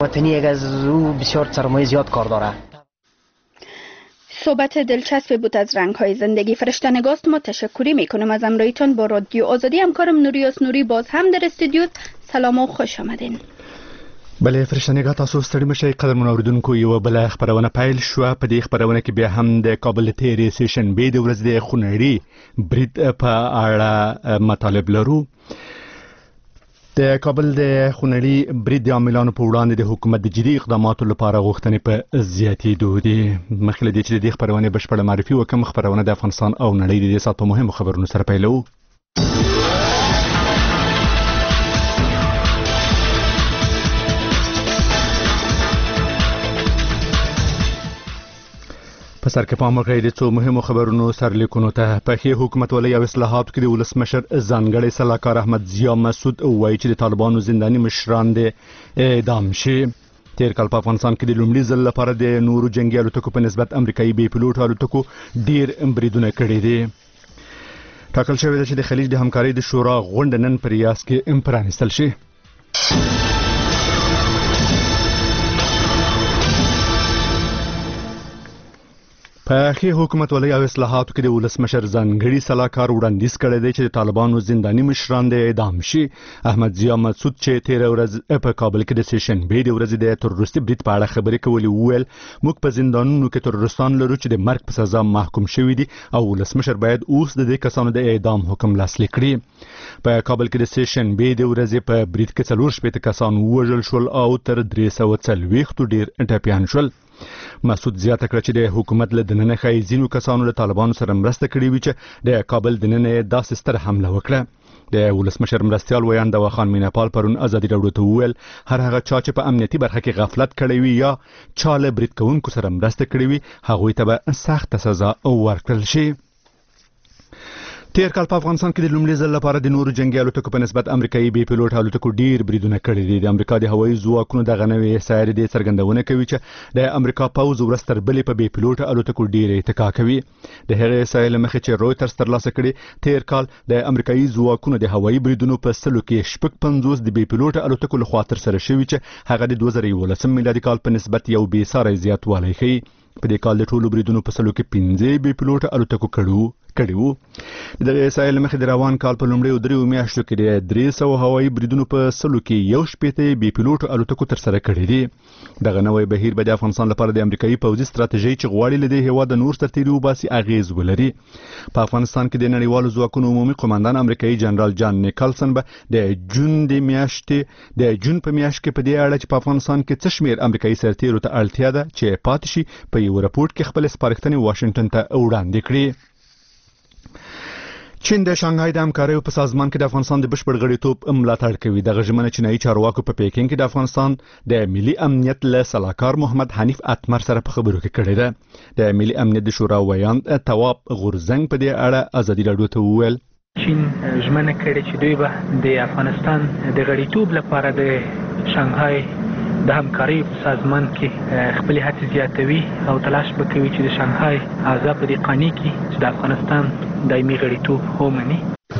وطنی از او بسیار سرمایه زیاد کار داره. صحبت دلچسبی بود از رنگ‌های زندگی. فرشته نگاست ما تشکری میکنم از همراهیتون با رادیو آزادی. همکارم نوریاس نوری باز هم در استودیو. سلام و خوش آمدین. بله فرشته نگاه، تاسو ستړي مشئ. قدرمنو اوریدونکو، یوه بله خپرونه پیل شوه. په دې خپرونه کې بیا هم د کابل تیرې سیشنبې د ورځې د خونړي برید په اړه مطالب لرو. د کابل د خونړي برید د عاملانو په وړاندې د حکومت د جدي اقداماتو لپاره غوښتنې په زیاتېدو دي. مخکې له دې چې د دې خپرونې بشپړه معرفي وکړم، خپرونه د افغانستان او نړۍ د دې ساعت په مهمو خبرونو سره پیلوو. په سر کې پام وکړئ د څو مهمو خبرونو سرلیکونو ته. په ښې حکومتولۍ او اصلاحاتو کې د ولسمشر ځانګړی سلاکار احمد ضیا مسعود وایي چې د طالبانو زنداني مشران دې اعدام شي. تیر کال په افغانستان کې د لومړي ځل لپاره د نورو جنگي الوتکو په نسبت امریکایي بې پیلوټ الوتکو ډیر بریدونه کړي دي. ټاکل شوی ده چې د خلیج د همکارۍ د شورا غونډه نن په ریاض کې پرانیستل شي. په ښې حکومتولۍ او اصلاحاتو کې د ولسمشر ځانګړي سلاکار وړاندیز کړی دی چې د طالبانو زنداني مشران د اعدام شي. احمد ضیا مسعود چې تیره ورځ په کابل کې د سیشنبې د ورځې د تروریستي برید په اړه خبرې کولې وویل موږ په زندانونو کې تروریستان لرو چې د مرګ په سزا محکوم شوي دي او ولسمشر باید اوس د دې کسانو د اعدام حکم لاسلیک کړي. په کابل کې د سیشنبې د ورځې په برید کې 4 کسان ووژل شول او تر 340 ډیر ټپیان شول. مسعود زیاته کړه چې د حکومت له دننه ښایي ځینو کسانو له طالبانو سره مرسته کړې وي چې د کابل دننه داسې ستر حمله وکړه. د ولسمشر مرستیال ویان دواخان میناپال پرون ازادي راډیو ته وویل هر هغه چا چې په امنیتي برخه کې غفلت کړی وي یا چا له برید کوونکو سره مرسته کړې وي هغوی ته به سخته سزا ورکړل شي. تیر کال په افغانستان کې د لومړي ځل لپاره د نورو جنگي الوتکو په نسبت امریکایي بې پیلوټ الوتکو ډیر بریدونه کړي دي. د امریکا د هوایي ځواکونو دغه نوې احصایې د څرګندونه کوي چې د امریکا پوځ ورځ تر بلې په بې پیلوټ الوتکو ډیر اتکا کوي. د هغې احصایې له مخې چې رویټرز ترلاسه کړي، تیر کال د امریکایي ځواکونو د هوایي بریدونو په 100 کې 56 د بې پیلوټ الوتکو لخوا ترسره شوي چې هغه د 2011 میلادي کال په نسبت یو بې ساری زیاتوالی ښیي. په دې کال د ټولو بریدونو په 100 کې 15 بې پیلوټ الوتکو کړي وو. د احصایې له مخې د روان کال په لومړیو 3 میاشتو کې د 300 هوایي بریدونو په 100 کې 11 بې پیلوټ الوتکو ترسره کړي دي. دغه نوی بهیر به د افغانستان لپاره د امریکایي پوځي ستراتیژۍ چې غواړي له دې هېواد د نور سرتیري وباسي اغیز ولري. په افغانستان کې د نړیوالو ځواکونو عمومي قومندان امریکایي جنرال جان نیکلسن به د جون په میاشت کې په دې اړه چې په افغانستان کې څه شمیر امریکایي سرتیرو ته اړتیا ده چې پاتې شي په یو راپورټ کې خپل سپارښتنې واشنگټن ته وړاندې کړي. چین د شانګهای د همکاریو په سازمان کې د افغانستان د بشپړ غړیتوب ملاتړ کوي. دغه ژمنه چینایي چارواکو په پیکینګ کې د افغانستان د ملي امنیت له سلاکار محمد حنیف اتمر سره په خبرو کې کړې ده. د ملي امنیت د شورا ویان تواب غورزنګ په دې اړه ازادي راډیو ته وویل چین ژمنه کړې چې دوی به د افغانستان د غړیتوب لپاره د شانګهای د همکارۍ په سازمان کې خپل هڅې زیاتوي او تلاش به کوي چې د شانګهای اعضا په دې قانع کړي چې د افغانستان دایمي غړیتوب ومني.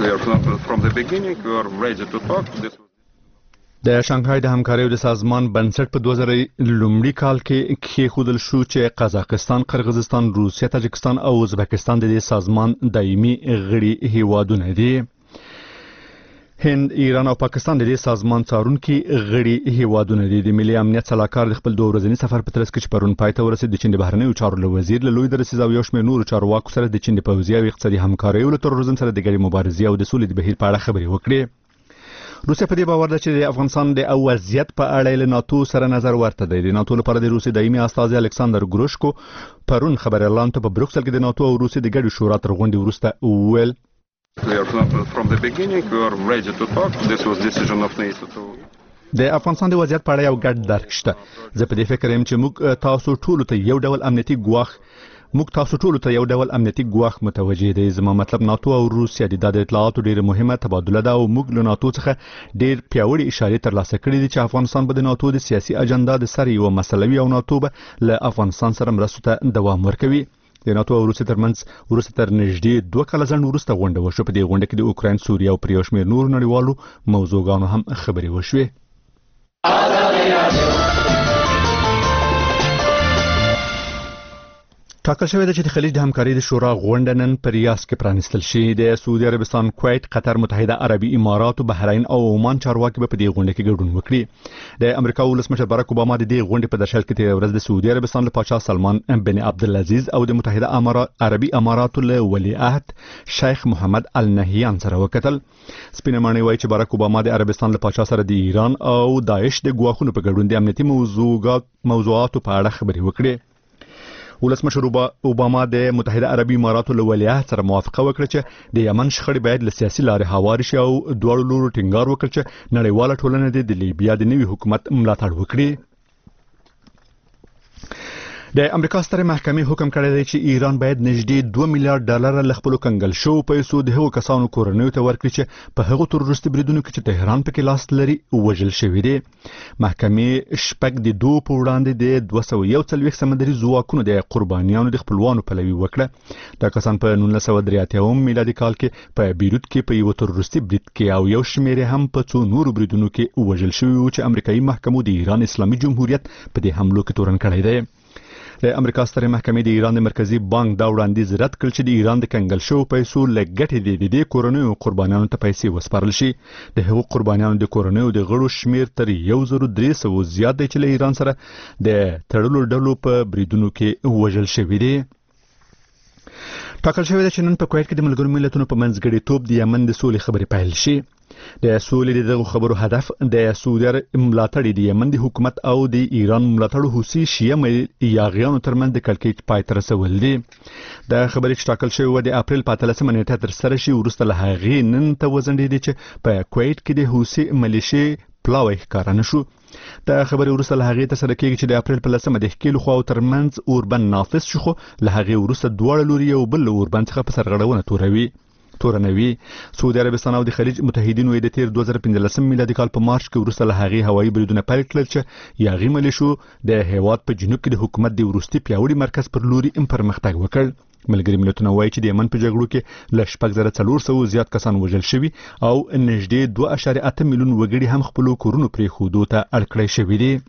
د شانګهای د همکاریو د سازمان بنسټ په 2000 لومړي کال کې کېښودل شو چې قزاقستان، قرغیزستان، روسیه، تاجکستان او ازبکستان د دې سازمان دایمي غړي هیوادونه دي. هند، ایران او پاکستان د دې سازمان څارونکي غړي هیوادونه دي. د ملي امنیت سلاکار د خپل 2 ورځني سفر په ترڅ کې چې پرون پای ته ورسېد، د چین د بهرنیو چارو له وزیر له لوی درسیز او یو شمېر نورو چارواکو سره د چین د پوځي او اقتصادي همکاریو له تروریزم سره د ګډې مبارزې او د سولې د بهیر په اړه خبرې وکړې. روسیه په دې باور ده چې د افغانستان د وضعیت په اړه له ناتو سره نظر ورته دی. د ناتو لپاره د روسیې دایمي استازي الکساندر ګروشکو پرون خبريالانو ته په بروکسل کې د ناتو او روسیې د ګډې شورا تر غونډې وروسته وویل د افغانستان د وضعیت په اړه یو ګډ درک شته. زه په دې فکر یم چې موږ تاسو ټولو ته یو ډول امنیتي ګواښ متوجه دي. زما مطلب ناتو او روسیه د اطلاعاتو ډیره مهمه تبادله ده او موږ له ناتو څخه ډیر پیاوړي اشارې ترلاسه کړې دي چې افغانستان به د ناتو د سیاسي اجنډا د سر یو مسلوي او ناتو به له افغانستان سره مرستو ته دوام ورکوي. د ناتو او روسیې ترمنځ وروسته تر نږدې 2 کاله ځنډ وروسته غونډه وشوه. په دې غونډه کې د اوکراین، سوریه او پر یو شمېر نور نړیوالو موضوعګانو هم خبرې وشوې. ټاکل شوې ده چې د خلیج د همکارۍ د شورا غونډه نن په ریاض کې پرانیستل شي. د سعودي عربستان، کویت، قطر، متحده عربي امارات، بحرین او عمان چارواکي به په دې غونډه کې ګډون وکړي. د امریکا ولسمشر باراک اوباما د دې غونډې په درشل کې تیر ورځ د سعودي عربستان له پاچا سلمان بن عبدالعزیز او د متحده عربي اماراتو له ولیعهد شیخ محمد النهیان سره وکتل. سپینه ماڼۍ وایي چې باراک اوباما د عربستان له پاچا سره د ایران او داعش د ګواښونو په ګډون د امنیتي موضوعاتو په اړه خبرې وکړي. ولسمشر اوباما د متحده عربي اماراتو له ولیعهد سره موافقه وکړه چې د یمن شخړې باید له سیاسي لارې هوارې شي او دواړو لورو ټینګار وکړ چې نړیواله ټولنه د لیبیا د نوي حکومت ملاتړ وکړي. د امریکا ستره محکمې حکم کړی دی چې ایران باید نږدې $2 میلیارډ له خپلو کنګل شوو پیسو د هغو کسانو کورنیو ته ورکړي چې په هغو تروریستي بریدونو کې چې تهران پکې لاس لري وژل شوي دي. محکمې شپږ د دوه په وړاندې د 241 سمندري ځواکونو د قربانیانو د خپلوانو پلوي وکړه. دا کسان په 1983 میلادي کال کې په بیروت کې په یو تروریستي برید کې او یو شمېر هم په څو نورو بریدونو کې وژل شوي وو چې امریکایي محکمو د ایران اسلامي جمهوریت په دې حملو کې تورن کړی دی. د امریکا ستره محکمې د ایران د مرکزی بانک دا وړاندیز رد کړ چې د ایران د کنګل شوو پیسو له ګټې د کورنیو قربانیانو ته پیسې وسپارل شي. د هغو قربانیانو د کورنیو د غړو شمیر تر 1300 زیات دی چې له ایران سره د تړلو ډلو په بریدونو کې وژل شوي دي. ټاکل شوې ده چې نن په کویت کې د ملګرو ملتونو په منځګړیتوب د یمن د سولې خبرې پیل شي. د سولې دغه خبرو هدف د سعودي ملاتړ د یمن د حکومت او د ایران ملاتړ حوثي شیعه یاغیانو ترمنځ د کړکېچ پای ته رسول دي. د خبرې چې ټاکل شوی و د اپریل په 13 نیټه تر سره شي وروسته له هغې نن ته وځنډېدې چې په کویت کې د حوثي ملیشې پلاوی ښکاره نه شو. د خبرې وروسته له هغې ترسره کېږي چې د اپریل په 10 د ښکېلو خواو ترمنځ اوربند نافذ شو، خو له هغې وروسته دواړه لوري یو بل له اوربند څخه په سرغړونه تورنوي. سعودي عربستان او د خلیج متحدینو د تیر 2015 میلادي کال په مارچ کې وروسته له هغې هوایي بریدونه پیل کړل چې یاغي ملیشو د هیواد په جنوب کې د حکومت د وروستي پیاوړي مرکز پر لوري پرمختګ وکړ. ملګري ملتونه وایي چې د یمن په جګړو کې له 6400 زیات کسان وژل شوي او نږدې 2.8 میلیون وګړي هم خپلو کورونو پرېښودو ته اړ کړی شوي دي.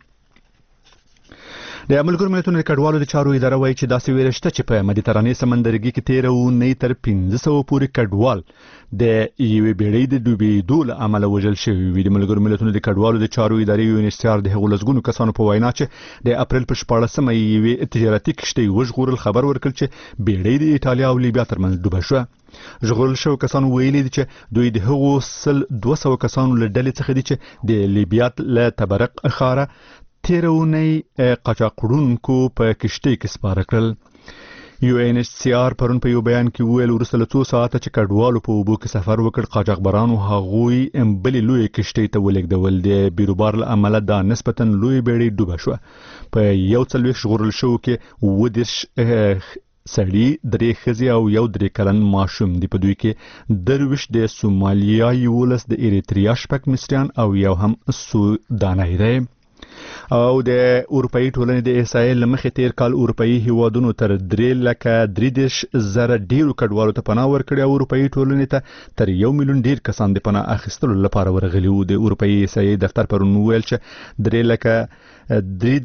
د ملګرو ملتونو د کډوالو د چارو اداره وایي چې داسې ویره شته چې په مدیترانې سمندرګي کې تیره اونۍ تر 1500 پورې کډوال د یوې بیړۍ د ډوبېدو له امله وژل شوي وي. د ملګرو ملتونو د کډوالو د چارو ادارې یونیسیار د هغو لسګونو کسانو په وینا چې د اپریل په 14 یوې تجارتي کښتۍ وژغورل خبر ورکړ چې بیړۍ د ایټالیا او لیبیا ترمنځ ډوبه شوه. ژغورل شوو کسانو ویلي دي چې دوی د هغو 200 کسانو له ډلې څخه دي چې د لیبیا له تبرق ښاره تیره اونۍ قاچاقړونکو په کښتۍ کې سپاره کړل. UNHCR پرون په یو بیان کې وویل وروسته له 2 ساعته چې کډوالو په اوبو کې سفر وکړ قاچاقبرانو هغوی بلې لویې کښتۍ ته ولېږدول. د بیروبار له امله دا نسبتا لویې بیړۍ ډوبه شوه. په 41 ژغورل شوو کې 30 سړي، 3 ښځې او 1 کلن ماشوم دي. په دوی کې 23 د سومالیا، 11 د ایریتریا، 6 مصریان او 1 هم سوداني دی. او د اروپאי ټولنې د احصایې له مخې تیر کال اروپאי هیوادونو تر 3,33,000 ډیرو کډوالو ته پناه ورکړې او اروپאי ټولنې ته تر 1 میلیون ډیر کسان د پناه اخیستلو لپاره ورغلي وو. د اروپאי احصایې دفتر پرون ویل چې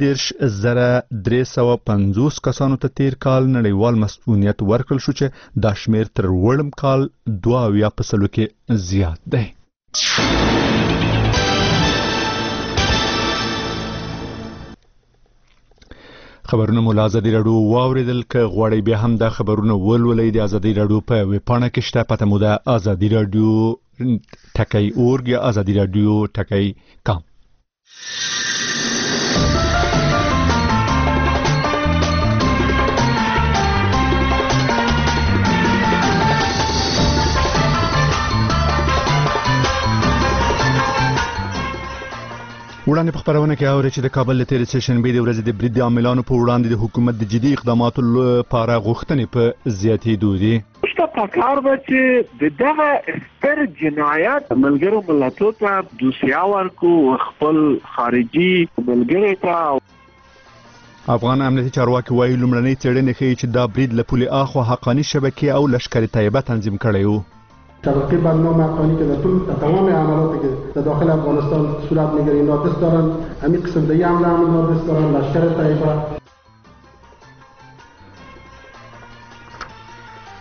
3,350 کسانو ته تیر کال نړیوال مسؤلیت ورکړل شو چې دا شمیر تر وړم کال 2% کې زیات دی. خبرونه مو له ازادي راډیو واوریدل. که غواړئ بیا هم دا خبرونه ولولئ د ازادي راډیو په ویبپاڼه کې شته. پته مو ده ازادي راډیو .org یا ازادي راډیو .com. وړاندې په خبرونه کې اوري چې د کابل له تېرې سهشنبې د ورځې د برید د عاملانو په وړاندې د حکومت د جدي اقداماتو لپاره غوښتنې په زیاتېدو دي. پکار به چې د دغه ستر جنایت ملګرو ملتونو ته دوسیه ورکو خپل خارجي ملګرو ته. افغان امنیتي چارواکي وایي لومړنۍ څېړنې ښیي چې دا برید له پولې اخوا حقاني شبکې او لشکر طیبه تنظیم کړی و. شبکه برنامه افغانی که در تمام عملاتی که در داخل افغانستان صورت میگیره اینا دست دارن، همین قسم دیگه حمله هم دست دارن، لشکر طیبه.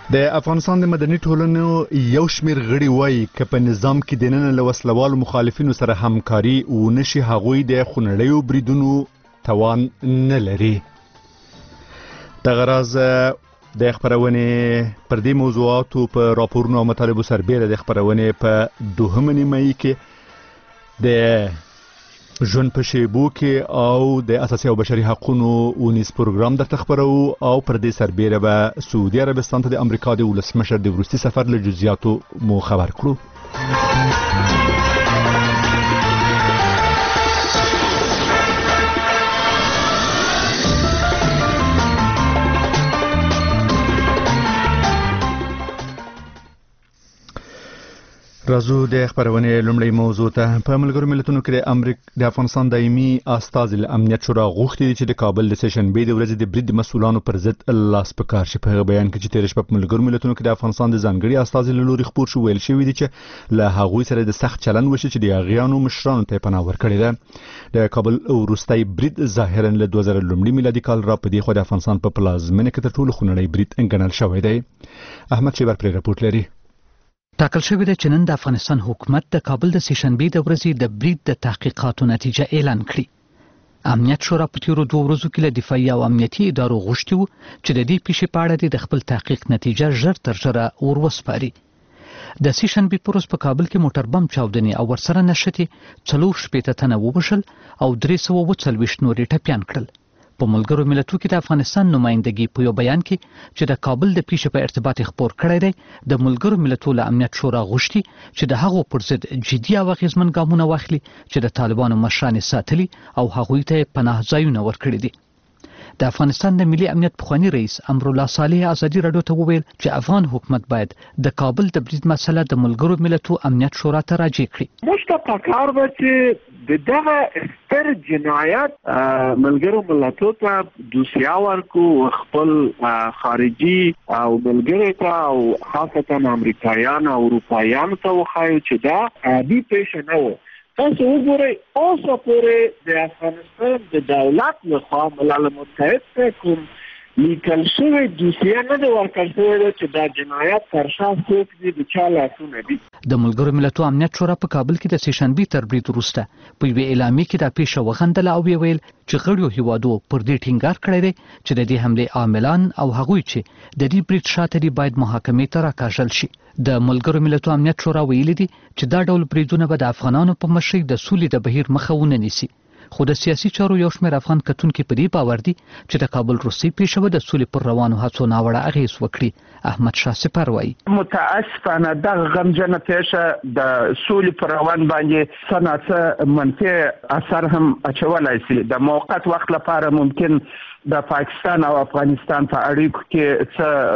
د افغانستان د مدني ټولنو یو شمېر غړي وایي که په نظام کې دننه له وسلوالو مخالفینو سره همکاري ونشي هغوی د خونړیو بریدونو توان نه لري. دغه راز د خپرونې پر دې موضوعاتو په راپورونو او مطالبو سربېره د خپرونې په دوهمه نیمایي کې د ژوند په شیبو کې او د اساسي او بشري حقوقو ونیس پروګرام درته خبرو او پر دې سربېره به سعودي عربستان ته د امریکا د ولسمشر د وروستي سفر له جزئیاتو مو خبر کړو. راځو د خبرونې لومړی موضوع ته. په ملګرو ملتونو کې د افغانستان دایمي استازي له امنیت شورا غوښتي چې د کابل د سیشنبې د ورځې د برید مسؤلانو پر ضد لاس په کار شي. په بیان کې چې تیر شپه په ملګرو ملتونو کې د افغانستان د ځانګړي استازي له لوري خبر شو ویل شوی دی چې له هغوی سره د سخت چلند وشي چې د اغیانو مشرانو ته پناه ورکړي ده. د کابل وروستي برید ظاهرا له 2000 میلادي کال را په دې خو د افغانستان په پلازمینه کې تر ټولو خونړی برید ګڼل شوی دی. احمد شیبر پر راپورټ لري. ټاکل شوی دی چې نن د افغانستان حکومت د کابل د سیشنبې د ورځې د برید د تحقیقاتو نتیجه اعلان کړي. امنیت شورا په تیرو 2 ورځو کې له دفاعي او امنیتي ادارو غوښتي وو چې د دې پیښې په اړه د خپل تحقیق نتیجه ژر تر ژره وروسپاري. د سیشنبې په ورځ په کابل کې موټر بم چاودنې او ورسره نښتې 4 تنه ووژل او 340 نور ټپیان کړل. په ملګرو ملتونو کې د افغانستان نمائندګي په یو بیان کې چې د کابل د پیښې په ارتباط خبر کړی دی د ملګرو ملتونو امنیت شورا غوښتي چې د هغو پر ضد جدي او اغیزمن ګامونه واخلي چې د طالبانو مشران ساتلي او هغوی ته پناه ځایونه ورکړي دي. د افغانستان د ملي امنیت پخوانی رئیس امرالله صالح ازادي راډیو ته وویل چې افغان حکومت باید د کابل د برید مسله د ملګرو ملتونو امنیت شورا ته راجع کړي. موږ ته پکار ده چې دغه ستر جنایت ملګرو ملتونو ته دوسیه ورکو خپل خارجي او ملګرو ته او خاصتا امریکایان او اروپایان ته وخایو چې دا عادي پیښه نه و. تاسو وګورئ اوسه پورې د افغانستان د دولت لخوا ملل متحد ته کوم لیکل شوی دوسیه نه دی ورکړل شوی چې دا جنایت پر شا څوک دي د چا لاسونه دي. د ملګرو ملتونو امنیت شورا په کابل کې د سیشنبې تر برید وروسته په یوې اعلامیه کې دا پیښه وغندله او ویل چې غړیو هیوادو پر دې ټینګار کړی دی چې د دې حملې عاملان او هغوی چې د دې برید شاته دي باید محاکمې ته راکاږل شي. د ملګرو ملتونو امنیت شورا ویلي دي چې دا ډول بریدونه به د افغانانو په مشرۍ د سولې د بهیر مخه ونه نیسي. خو د سیاسي چارو یو شمېر افغان کتونکي په دې باور دي چې د کابل روسي پیښه به د سولې پر روانو هڅو ناوړه اغېز وکړي. احمد شاه سپر وایي متاسفانه دغه غمجنه پیښه د سولې پر روان باندې څه ناڅه منفي اثر هم اچولی شي. د موقت وخت لپاره ممکن د پاکستان او افغانستان په اړیکو کې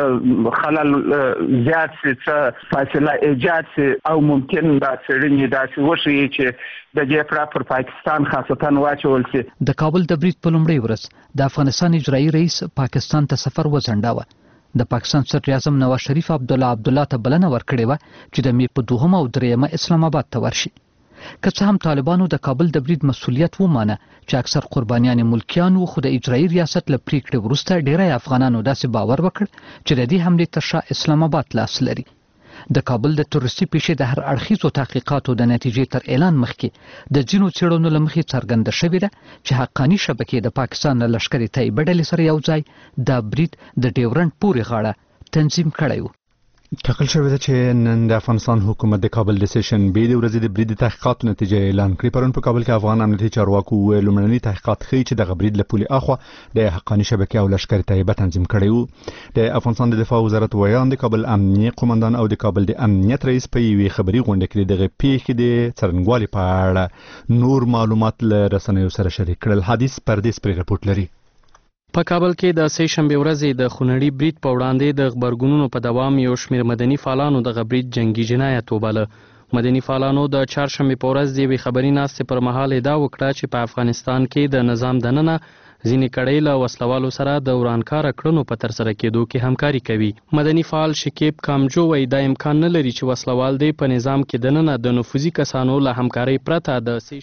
څه خلل زیات شي، څه فاصله ایجاد شي او ممکن دا څېړنې داسې وښیي چې د دې پړه پر پاکستان خاصتا واچول شي. د کابل د برید په لومړۍ ورځ د افغانستان اجرایي رئیس پاکستان ته سفر وځنډاوه. د پاکستان صدر اعظم نواز شریف عبدالله ته بلنه ورکړې وه چې د مې په 2 او 3 اسلام آباد ته ورشي. که څه هم طالبانو د کابل د برید مسؤلیت ومانه چې اکثر قربانیان ملکیان وو، خو د اجرایي ریاست له پریکړې وروسته ډیری افغانانو داسې باور وکړ چې د دې حملې تر شا اسلام آباد لاس لري. د کابل د تروریستي پیښې د هر اړخیزو تحقیقاتو د نتیجې تر اعلان مخکې د ځینو څېړنو له مخې څرګنده شوې ده چې حقاني شبکې د پاکستان له لښکرې طیبه ډلې سره یو ځای دا برید د ډیورنډ پورې غاړه تنظیم کړی و. ټاکل شوې ده چې نن د افغانستان حکومت د کابل د سیشنبې د ورځې د برید تحقیقاتو نتیجه اعلان کړې. پرون په کابل کې افغان امنیتي چارواکو وویل لومړني تحقیقات ښیي چې دغه برید له پولې اخوا د حقاني شبکې او لښکرې طیبه تنظیم کړی و. د افغانستان د دفاع وزارت ویان د کابل امنیه قومندان او د کابل د امنیت رئیس په یوې خبري غونډه کې دغه پیښې د څرنګوالي په اړه نور معلومات له رسنیو سره شریک کړل. حدیث پردیس پر رپورټ لري. په کابل کې د سه شنبه ورځې د خونړي برید په وړاندې د خبرګونونو په دوام یو شمېر مدني فعالانو د برید جنگي جنایت وباله. مدني فعالانو د چهارشنبه په ورځ د یوې خبري ناستې پر مهال ادعا وکړه چې په افغانستان کې د نظام دننه ځینې کړۍ له وسلوالو سره د ورانکاره کړنو په ترسره کېدو کې همکاري کوي. مدني فعال شکیب کامجو وایي دا امکان نه لري چې وسلوال دی په نظام کې دننه د نفوذي کسانو له همکارۍ پرته د سه شنبه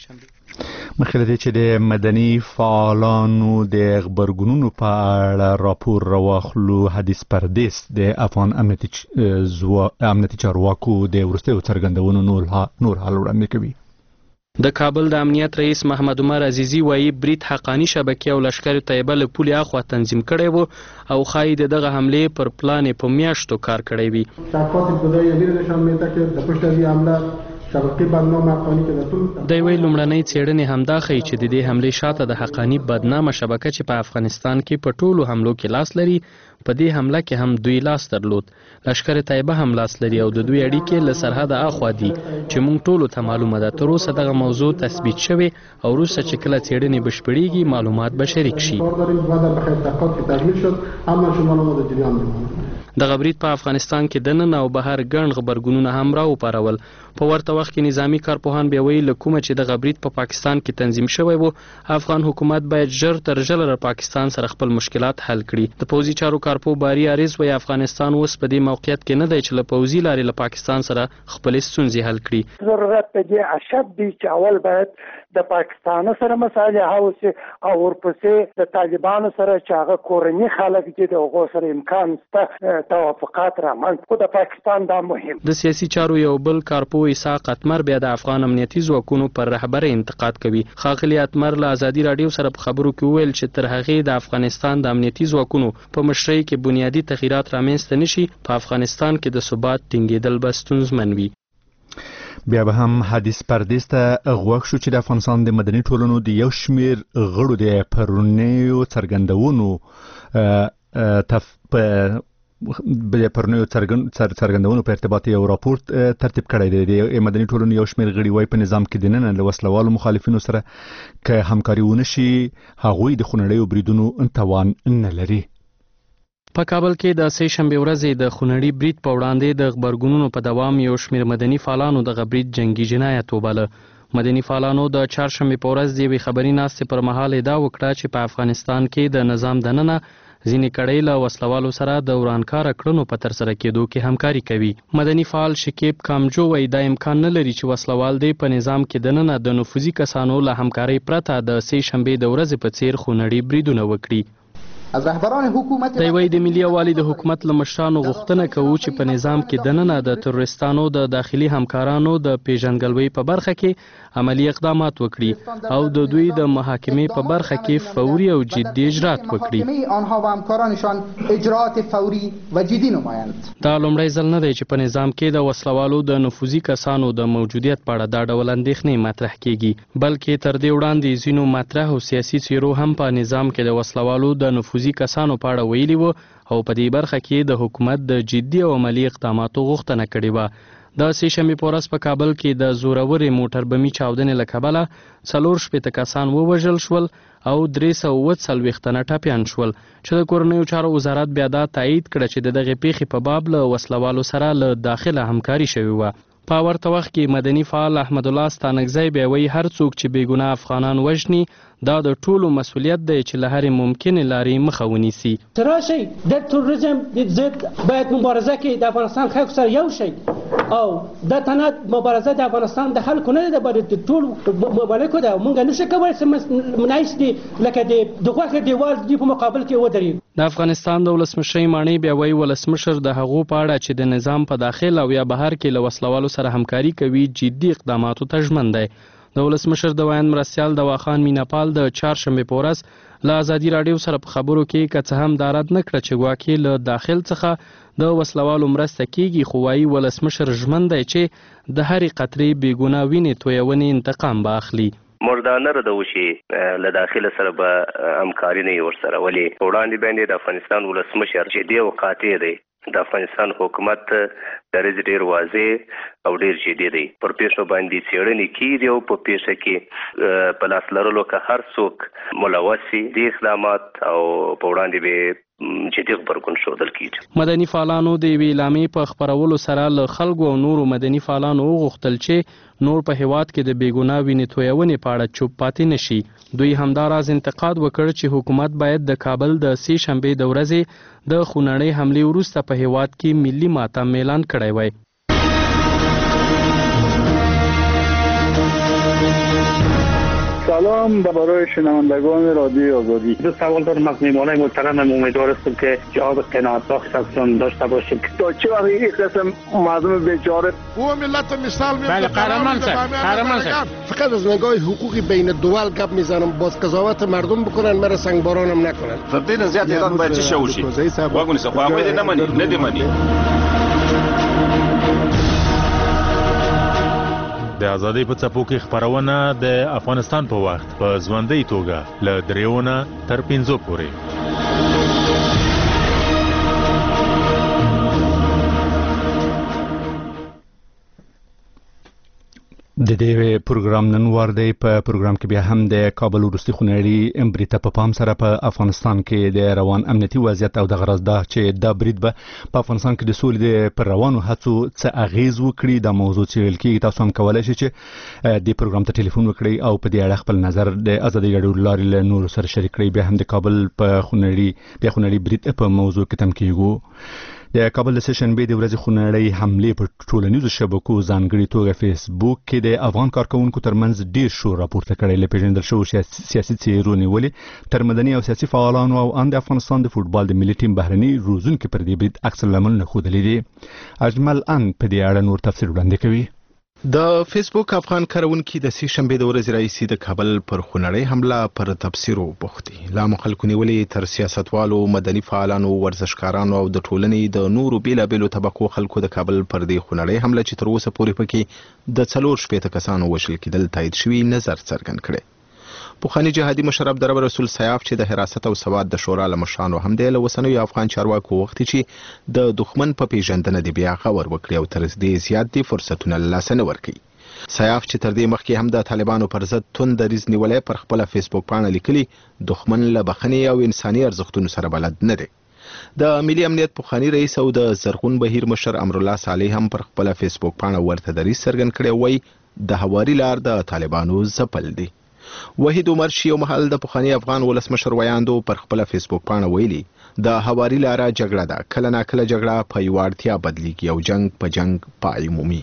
مخکې له دې چې د مدني فعالانو د غبرګونونو په اړه راپور راواخلو، حدیث پردیس د افغان امنیتي چارواکو د وروستیو څرګندونو نور حال وړاندې کوي. د کابل د امنیت رئیس محمد عمر عزیزی وایي برید حقانی شبکې او لشکر طیبه له پولې اخوا تنظیم کړی و او ښایي دغه حملې پر پلان په میاشتو کار کړی وي. تحقیقات ابتدایی امیر نشان میده که د پشت از این حمله شبکه بدنام حقانی که در طول د یوې لومړنۍ څېړنې همدا ښیي چې د دې حملې شاته د حقانی بدنامه شبکه چې په افغانستان کې په ټولو حملو کې لاس لري، په دې حمله کې هم دوی لاس درلود. لشکر طیبه هم لاس لري او د دوی اړیکې له سرحد اخوا دي چې موږ ټولو ته معلومه ده. تر اوسه دغه موضوع تثبیت شوی او وروسته چې کله څېړنې بشپړېږي معلومات به شریک شي. دغه برید په افغانستان کې دننه او بهر ګڼ غبرګونونه هم راوپارول. په ورته وخت کې نظامی کارپوهان بیا وایي له کومه چې دغه برید په پاکستان کې تنظیم شوی و، افغان حکومت باید ژر تر ژره پاکستان سره خپل مشکلات حل کړي. د پوځي چارو کارپو باری عارض وایي افغانستان اوس په دې موقعیت کې نه دی چې له پوځي لارې له پاکستان سره خپلې ستونزې حل کړي. ضرورت په دې اشد دی چې اول باید د پاکستان سره مسایل هاوسي او ورپسې د طالبانو سره چې هغه کورني خلک دي د هغو سره امکان شته توافقات رامنځته کړي. د پاکستان دا مهم. د سیاسي چارو یو بل کارپو اسحاق اتمر بیا د افغان امنیتي ځواکونو پر رهبرۍ انتقاد کوي. ښاغلي اتمر له ازادي راډیو سره په خبرو کې وویل چې تر هغې د افغانستان د امنیتي ځواکونو په مشرۍ کې بنیادي تغییرات رامنځته نشي، په افغانستان کې د ثبات ټینګېدل به ستونزمن وي. بیا به هم حدیث پردیس ته غوږ شو چې د افغانستان د مدني ټولنو د یو شمیر غړو د پرونیو څرګندونو په ارتباط یو راپور ترتیب کړی دی. د مدني ټولنو یو شمیر غړي وایي په نظام کې دننه له وسلوالو مخالفینو سره که همکاري ونه شي هغوی د خونړیو بریدونو توان نه لري. په کابل کې د سې شنبې ورځې د خونړي برید په وړاندې د غبرګونونو په دوام یو شمیر مدني فعالانو دغه برید جنگي جنایت وباله. مدني فعالانو د چهارشنبې په ورځ د یوې خبري ناستې پر مهال ادعا وکړه چې په افغانستان کې د نظام دننه ځینې کړۍ له وسلوالو سره د ورانکاره کړنو په ترسره کېدو کې همکاري کوي. مدني فعال شکیب کامجو وایي دا امکان نه لري چې وسلوال دی په نظام کې دننه د نفوذي کسانو له همکارۍ پرته د سې شنبې د ورځې په څیر خونړي بریدونه وکړي. از رهبران حکومت دی وایي د ملي یووالي د حکومت له مشرانو غوښتنه کوو چې په نظام کې دننه د تروریستانو د داخلي همکارانو د پیژندګلوۍ په برخه کې عملی اقدامات وکړي او د دوی د محاکمې په برخه کې فوري او جدي اجرات وکړي. آنها و همکارانشان اجرات فوري و جدي نمایند. دا لومړی ځل نه دی چې په نظام کې د وسلوالو د نفوذي کسانو د موجودیت په اړه دا ډول اندېښنې مطرح کیږي، بلکې تر دې وړاندې ځینو مطرح او سیاسي څیرو هم په نظام کې د وسلوالو د نفوذي کسانو په اړه ویلي وو او په دې برخه کې د حکومت د جدي او عملی اقداماتو غوښتنه کړې وه. د سې شنبې په ورځ په کابل کې د زورورې موټر بمي چاودنې له کبله 460 کسان ووژل شول او 340 تنه ټپیان شول چې د کورنیو چارو وزارت بیا دا تایید کړه چې دغه پیښې په باب له وسلوالو سره له داخله همکاري شوې وه. په ورته وخت کې مدني فعال احمد الله ستانکزی بیا وایي هر څوک چې بېګناه افغانان وژني دا د ټولو مسؤلیت دی چې له هرې ممکنې لارې مخه ونیسي. راشئ د تروریزم ضد باید مبارزه کې د افغانستان خلکو سره یو شئ او دا تنه مبارزه د افغانستان د خلکو نه ده، د ټولو ممالکو ده. موږ نشو کولی چې منایستی لکه د غوښې دیوال دي په مقابل کې ودرېږو. د افغانستان د ولسمشرۍ ماڼۍ بیا وایي ولسمشر د هغو په اړه چې د نظام په داخل او یا بهر کې له وسلوالو سره همکاري کوي جدي اقداماتو ته ژمن دی. د ولسمشر د ویاند مرستیال دواخان میناپال د چهارشنبې په ورځ له ازادي راډیو سره په خبرو کې که څه هم دا رد نه کړه چې ګواکې له داخل څخه د وسلوالو مرسته کیږي، خو وایي ولسمشر ژمن دی چې د هرې قطرې بېګناه وینې تویونې انتقام به اخلي. مردانه رده وشي له داخله سره به همکاري نه ورسره، ولې وړاندې باندې د افغانستان ولسمشر جدي او قاطع دی. د افغانستان حکومت دریځ ډیر واضح او ډیر جدي دی. پر پیښو باندې څېړنې کیږي او په پیښه کې په لاس لرلو که هر څوک ملوث وي د اقدامات او په وړاندې به جدي غبرګون ښودل کیږي. مدني فعالانو د یوې اعلامیې په خپرولو سره له خلکو او نورو مدني فعالانو وغوښتل چې نور په هیواد کې د بېګناه وینې تویونې په اړه چوپ پاتې نشي. دوی همداراز انتقاد وکړ چې حکومت باید د کابل د سې شنبې د ورځې د خونړۍ حملې وروسته په هیواد کې ملي ماتم اعلان کړی وای. سلام برای شنوندگان رادیو آزادی. دو سوال دارم از میهمانای محترم. امیدوار هستم که جواب قناعت بخش ازتون داشته باشیم. تا چه وقت این قسم مردم بیچاره او ملت مثال میاد. بله قهرمان صاحب. فقط از نگاه حقوقی بین الدول گپ میزنم، باز قضاوت مردم بکنن، مرا سنگبارانم نکنن. فردین زیاد ایران باید چی شوشی؟ واگونی سه خواهی دی نمانی ندیمانی. د ازادۍ په څپو کې خپرونه د افغانستان په وخت په ژوندۍ توګه له 3 تر 5 پورې. د دې پروګرام نن ور دی. په پروګرام کې بیا هم د کابل وروستي خونړي امبریته په پام سره په افغانستان کې د روان امنیتي وضعیت او د غرض ده چې د برید به په افغانستان کې د سولې د پر روانو هڅو څه اغیز وکړي د موضوع څیړل کېږي. تاسو هم کولای شئ چې د پروګرام ته ټلیفون وکړئ او په دې اړه خپل نظر د ازادي راډیو لارې له نورو سره شریک کړئ. بیا هم د کابل په خونړي برید په موضوع کې تم کېږو. د کابل د سشنبې د ورځې خونړۍ حملې په ټولنیزو شبکو ځانګړي توګه فیسبوک کې د افغان کارکونکو ترمنځ ډیر شور راپورته کړی. له پیژندل شوو سیاسي څیرو نیولې تر مدني او سیاسي فعالانو او ان د افغانستان د فوتبال د ملي ټیم بهرني روزونکو پر دې برید عکس العمل ښودلی دی. اجمل ان په دې اړه نور تفصیل وړاندې کوي. د فیسبوک افغان کارونکي د سې شنبې د ورځې راهیسې د کابل پر خونړۍ حمله پر تفسیرو بوختي. لا خلکو نیولې تر سیاستوالو، مدني فعالانو، ورزشکارانو او د ټولنې د نورو بیلابیلو طبقو خلکو د کابل پر دې خونړۍ حمله چې تر اوسه پورې پکې د 4 کسانو وژل کېدل تایید شوي نظر څرګند کړي. پوخانی جهادي مشر عبدالرب رسول سیاف چې د حراست او سواد د شورا له مشرانو هم دی له اوسنیو افغان چارواکو وخت چې د دښمن په پیژندنه دی بیا خبر وکړي او تر دې زیات دي فرصتونه له لاسه نه ورکړي. سیاف چې تر دې مخکې هم د طالبانو پر ضد توند دریځ نیولې پر خپل فیسبوک پاڼه لیکلي دښمن له بخښنې او انساني ارزښتونو سره بلد نه دی. د ملي امنیت پوخانی رئیس او د زرغون بهیر مشر امرالله صالح هم پر خپل فیسبوک پاڼه ورته دریځ څرګند کړی وای د هواري لار د طالبانو ځپل دی. وحید عمر شي یو محل د پخوانی افغان ولسمشر ویاندو پر خپل فیسبوک پاڼه ویلي د هواري لاره جګړه ده، کله ناکله جګړه په یوه اړتیا بدلیږي او جنگ په جنگ پای مومي.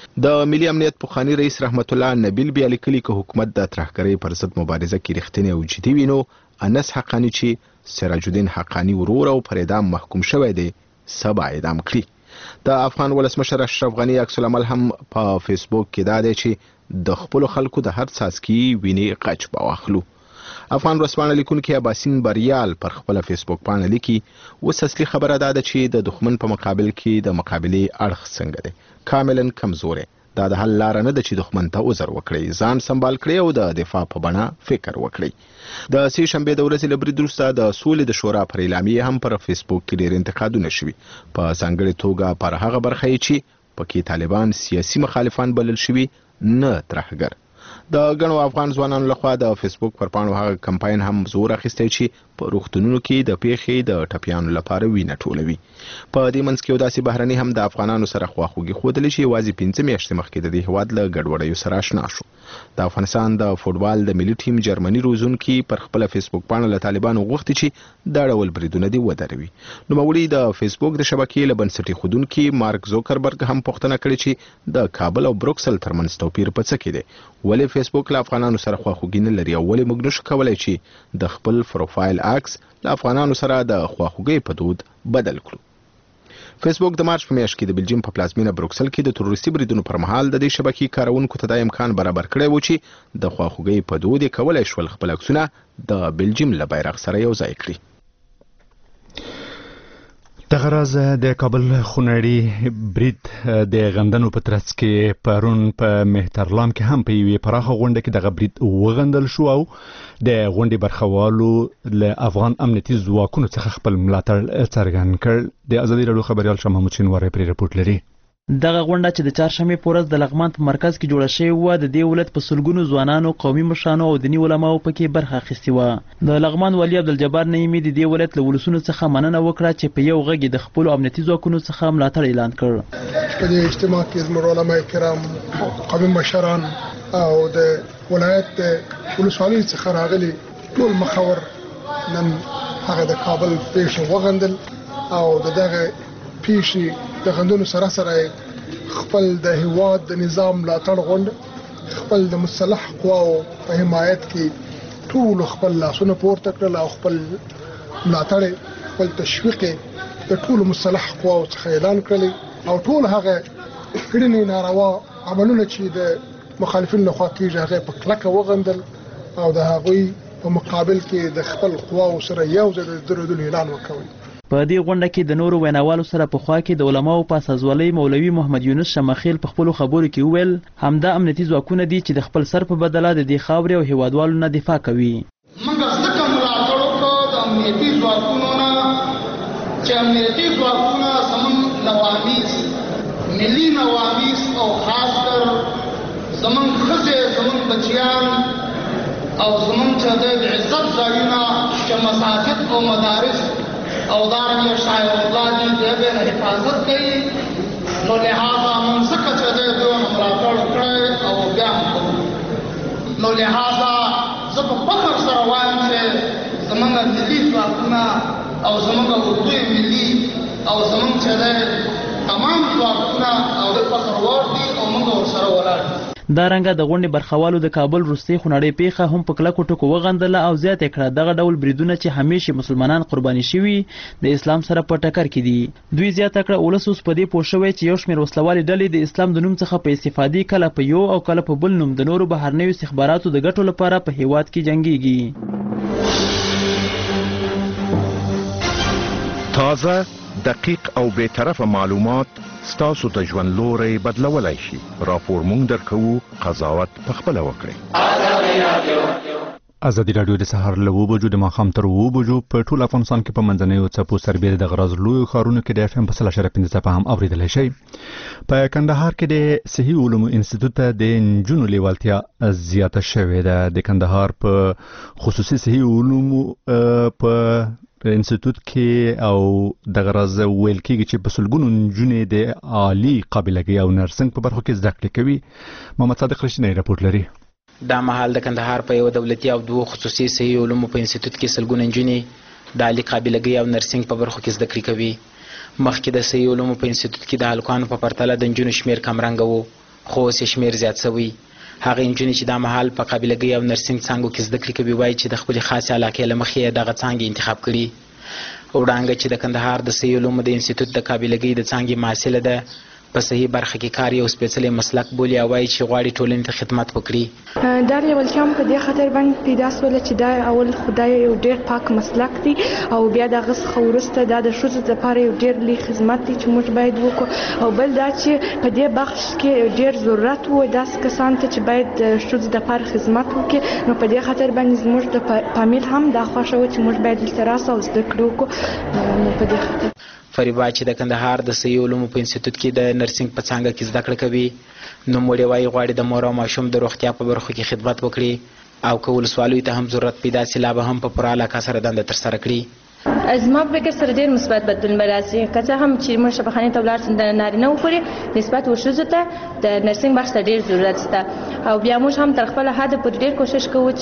د ملي امنیت پخوانی رئیس رحمت الله نبیل بیا لیکلي که حکومت د ترهګرۍ پر ضد مبارزه کې رښتینی او جدي وي نو انس حقانی چې سراج الدین حقانی ورور او پر اعدام محکوم شوی دی سبا اعدام کړي. د افغان ولسمشر اشرف غنی عکس العمل هم په فیسبوک کې دا دی چې د خپل خلکو د هر څاڅکي وینې غچ به واخلو. افغان ورځپاڼه لیکونکی اباسین بریال پر خپل فیسبوک پاڼه لیکي اوس اصلي خبره دا ده چې د دښمن په مقابل کې د مقابلې اړخ څنګه دی کاملا کمزوري. دا د حل لاره نه ده چې دښمن ته عذر وکړي، ځان سنبال کړي او د دفاع په بڼه فکر وکړي. د سې شنبې د ورځې له برید وروسته د سولې د شورا پر اعلامیې هم پر فیسبوک کې ډېر انتقادونه شوي، په ځانګړې توګه پر هغه برخه یې چې پکې طالبان سیاسي مخالفان بلل شوي نه ترهګر. د غنو افغان ځوانانو لخوا د فیسبوک پر پاڼو هغه کمپاین هم زور اخیستی چې په روغتونونو کې د پیښې د ټپیانو لپاره وینه ټولوي. په دې منځ کې یو داسې بهرني هم د افغانانو سره خواخوږي ښودلې چې یوازې 5 میاشتې مخکې د دې هېواد له ګډوډیو سره اشنا شو. د افغانستان د فوټبال د ملي ټیم جرمني روزونکي پر خپل فیسبوک پاڼه له طالبانو غوښتي چې دا ډول بریدونه دې ودروي. نوموړي د فیسبوک د شبکې له بنسټي ښودونکي مارک زوکربرګ هم پوښتنه کړې چې د کابل او بروکسل ترمنځ توپیر په څه کې دی، ولې فیسبوک له افغانانو سره خواخوږي نه لري او ولې موږ نشو کولی چې د خپل پروفایل عکس له افغانانو سره د خواخوږۍ په دود بدل کړو. فیسبوک د مارچ په میاشت کې د بلجیم په پلازمینه بروکسل کې د تروریستي بریدونو پر مهال د دې شبکې کارونکو ته دا امکان برابر کړی و چې د خواخوږۍ په دود یې کولی شول خپل عکسونه د بلجیم له بیرغ سره یو ځای کړي. د غرض د کابل خونړي برید د غندنو په ترڅ کې پرون په مهترلام کې هم په یوې پراخه غونډه کې دغه برید وغندل شو او د غونډې برخوالو له افغان امنیتي ځواکونو څخه خپل ملاتړ څرګند کړ. د ازادي راډیو خبريال شاه محمود شینواری پرې رپورټ لري. دغه غونډه چې د چهارشنبې په ورځ د لغمان په مرکز کې جوړه شوې وه د دې ولایت په سلګونو ځوانانو، قومي مشرانو او دیني علماو پکې برخه اخیستې وه. د لغمان والي عبدالجبار نعیمي د دې ولایت له ولسونو څخه مننه وکړه چې په یو غږ د خپلو امنیتي ځواکونو څخه ملاتړ اعلان کړ. په دې اجتماع کې زموږ علماء کرام، قومي مشران او د ولایت ولسوالۍ څخه راغلي ټول مخور نن هغه د کابل پیښې وغندل او دغه پیښې د غندونو سره سره خپل د هیواد د نظام ملاتړ غونډه خپل د مسلح قواو په حمایت کې ټول خپل لاسونه پورته کړل او خپل ملاتړ خپل تشویق د ټول مسلح قواو څخه اعلان کړل او ټول هغه کړنې ناروا عملونه چې د مخالفین لخوا کېږي هغه په کلکه وغندل او د هغوی په مقابل کې د خپل قواو سره یو ځای د درېدلو اعلان وکړ. په دې غونډه کې د نورو ویناوالو سره په خوا کې د علماو په اساسوالۍ مولوي محمد یونس شمخیل په خپلو خبرو کې وویل همدا امنیتي ځواکونه دي چې د خپل سر په بدله د دې خاورې او هیوادوالو نه دفاع کوي. موږ ځکه ملاتړ وکړو د امنیتي ځواکونو نه چې امنیتي ځواکونه زموږ نوامیس ملي نوامیس او خاص کر زموږ ښځې زموږ بچیان او زموږ چې د عزت ځایونه چې مساجد او مدارس او دارنګه شاعر الله دي د دې حفاظت کوي نو لہذا موږ څنګه چې د دوه ملاتړ کړی او بیا نو لہذا زه په فخر سره وایم چې زموږ ملي ځواکونه او زموږ اردوی ملي او زموږ چې د تمام ځواکونه او د فخر وړ دي او موږ ورسره ولاړ دي. دا رنګه د غونډې برخوالو د کابل وروستۍ خونړۍ پیښه هم په کلکو ټکو وغندله او زیاته کړه دغه ډول بریدونه چې همیشه مسلمانان قرباني شوي د اسلام سره په ټکر کې دي. دوی زیاته کړه ولس اوس په دې پوه شوی چې یو شمېر وسلوالې ډلې د اسلام د نوم څخه په استفادې کله په یو او کله په بل نوم د نورو بهرنیو استخباراتو د ګټو لپاره په هیواد کې جنګیږي. تازه دقیق او بے طرفه معلومات ستاسو د ژوند لوري بدلولای شي. راپور مونږ درکوو، قضاوت پخپله وکړئ. ازادي راډیو د سهار له 9 بجو د ماښام تر 9 بجو په ټول افغانستان کې په منځنیو څپو سربېره د غراز لویو ښارونو کې د FM په 100.5 څپه هم اورېدلی شئ. په کندهار کې د صحي علومو انسټیټیوټ د نجونو لیوالتیا زیاته شوې ده. د کندهار په خصوصي صحي علومو په انسټیټیوټ کې او د غرض ویل کېږي چې په سلګونو نجونې د عالی قابلګۍ او نرسنګ په برخو کې زده کړې کوي. محمد صادق رښتینی راپورټ لري. دا مهال د کندهار په یو دولتي او دوه خصوصي صحي علومو په انسټیټیوټ کې سلګونه نجونې د عالی قابلګۍ او نرسنګ په برخو کې زده کړې کوي. مخکې د صحي علومو په انسټیټیوټ کې د هلکانو په پرتله د نجونو شمیر کمرنګه و، خو اوس یې شمیر زیات شوی. هغه نجونې چې دا مهال په قابلګۍ او نرسنګ څانګو کې زده کړې کوي وایي چې د خپلې خاصې علاقې له مخې یې دغه څانګې انتخاب کړي. وړانګه چې د کندهار د صحي علومو د انسټیټیوټ د قابلګۍ د څانګې محصله ده په صحي برخه کې کار یو سپېڅلی مسلک بولي او وایي چې غواړي ټولنې ته خدمت وکړي. دا لیوالتیا هم په دې خاطر باندې پیدا شوله چې دا اول خدای یو ډېر پاک مسلک دی او بیا د هغه څخه وروسته دا د ښځو لپاره یو ډېر لوی خدمت دی چې موږ باید وکړو او بل دا چې په دې بخش کې ډېر ضرورت و داسې کسانو ته چې باید د ښځو لپاره خدمت وکړي. نو په دې خاطر باندې زموږ د فامیل هم دا خوښه وه چې موږ باید دلته راسو او زده کړې وکړو. نو په دې خاطر فریبا چې د کندهار د صحي علومو په انسټیټیوټ کې د نرسنګ په څانګه کې زده کړه کوي. نوموړې وایي غواړي د مور او ماشوم د روغتیا په برخو کې خدمت وکړي او که ولسوالیو ته هم ضرورت پیدا سي لا به هم په پوره علاقه سره دنده ترسره کړي. زما په فکر سره ډېر مثبت بدلون به راسي که څه هم چې موږ شفاخانې ته ولاړ سو د نارینهو پورې نسبت ښځو ته د نرسنګ بخش ته ډېر ضرورت شته او بیا موږ هم تر خپله حده پورې ډېر کوشش کوو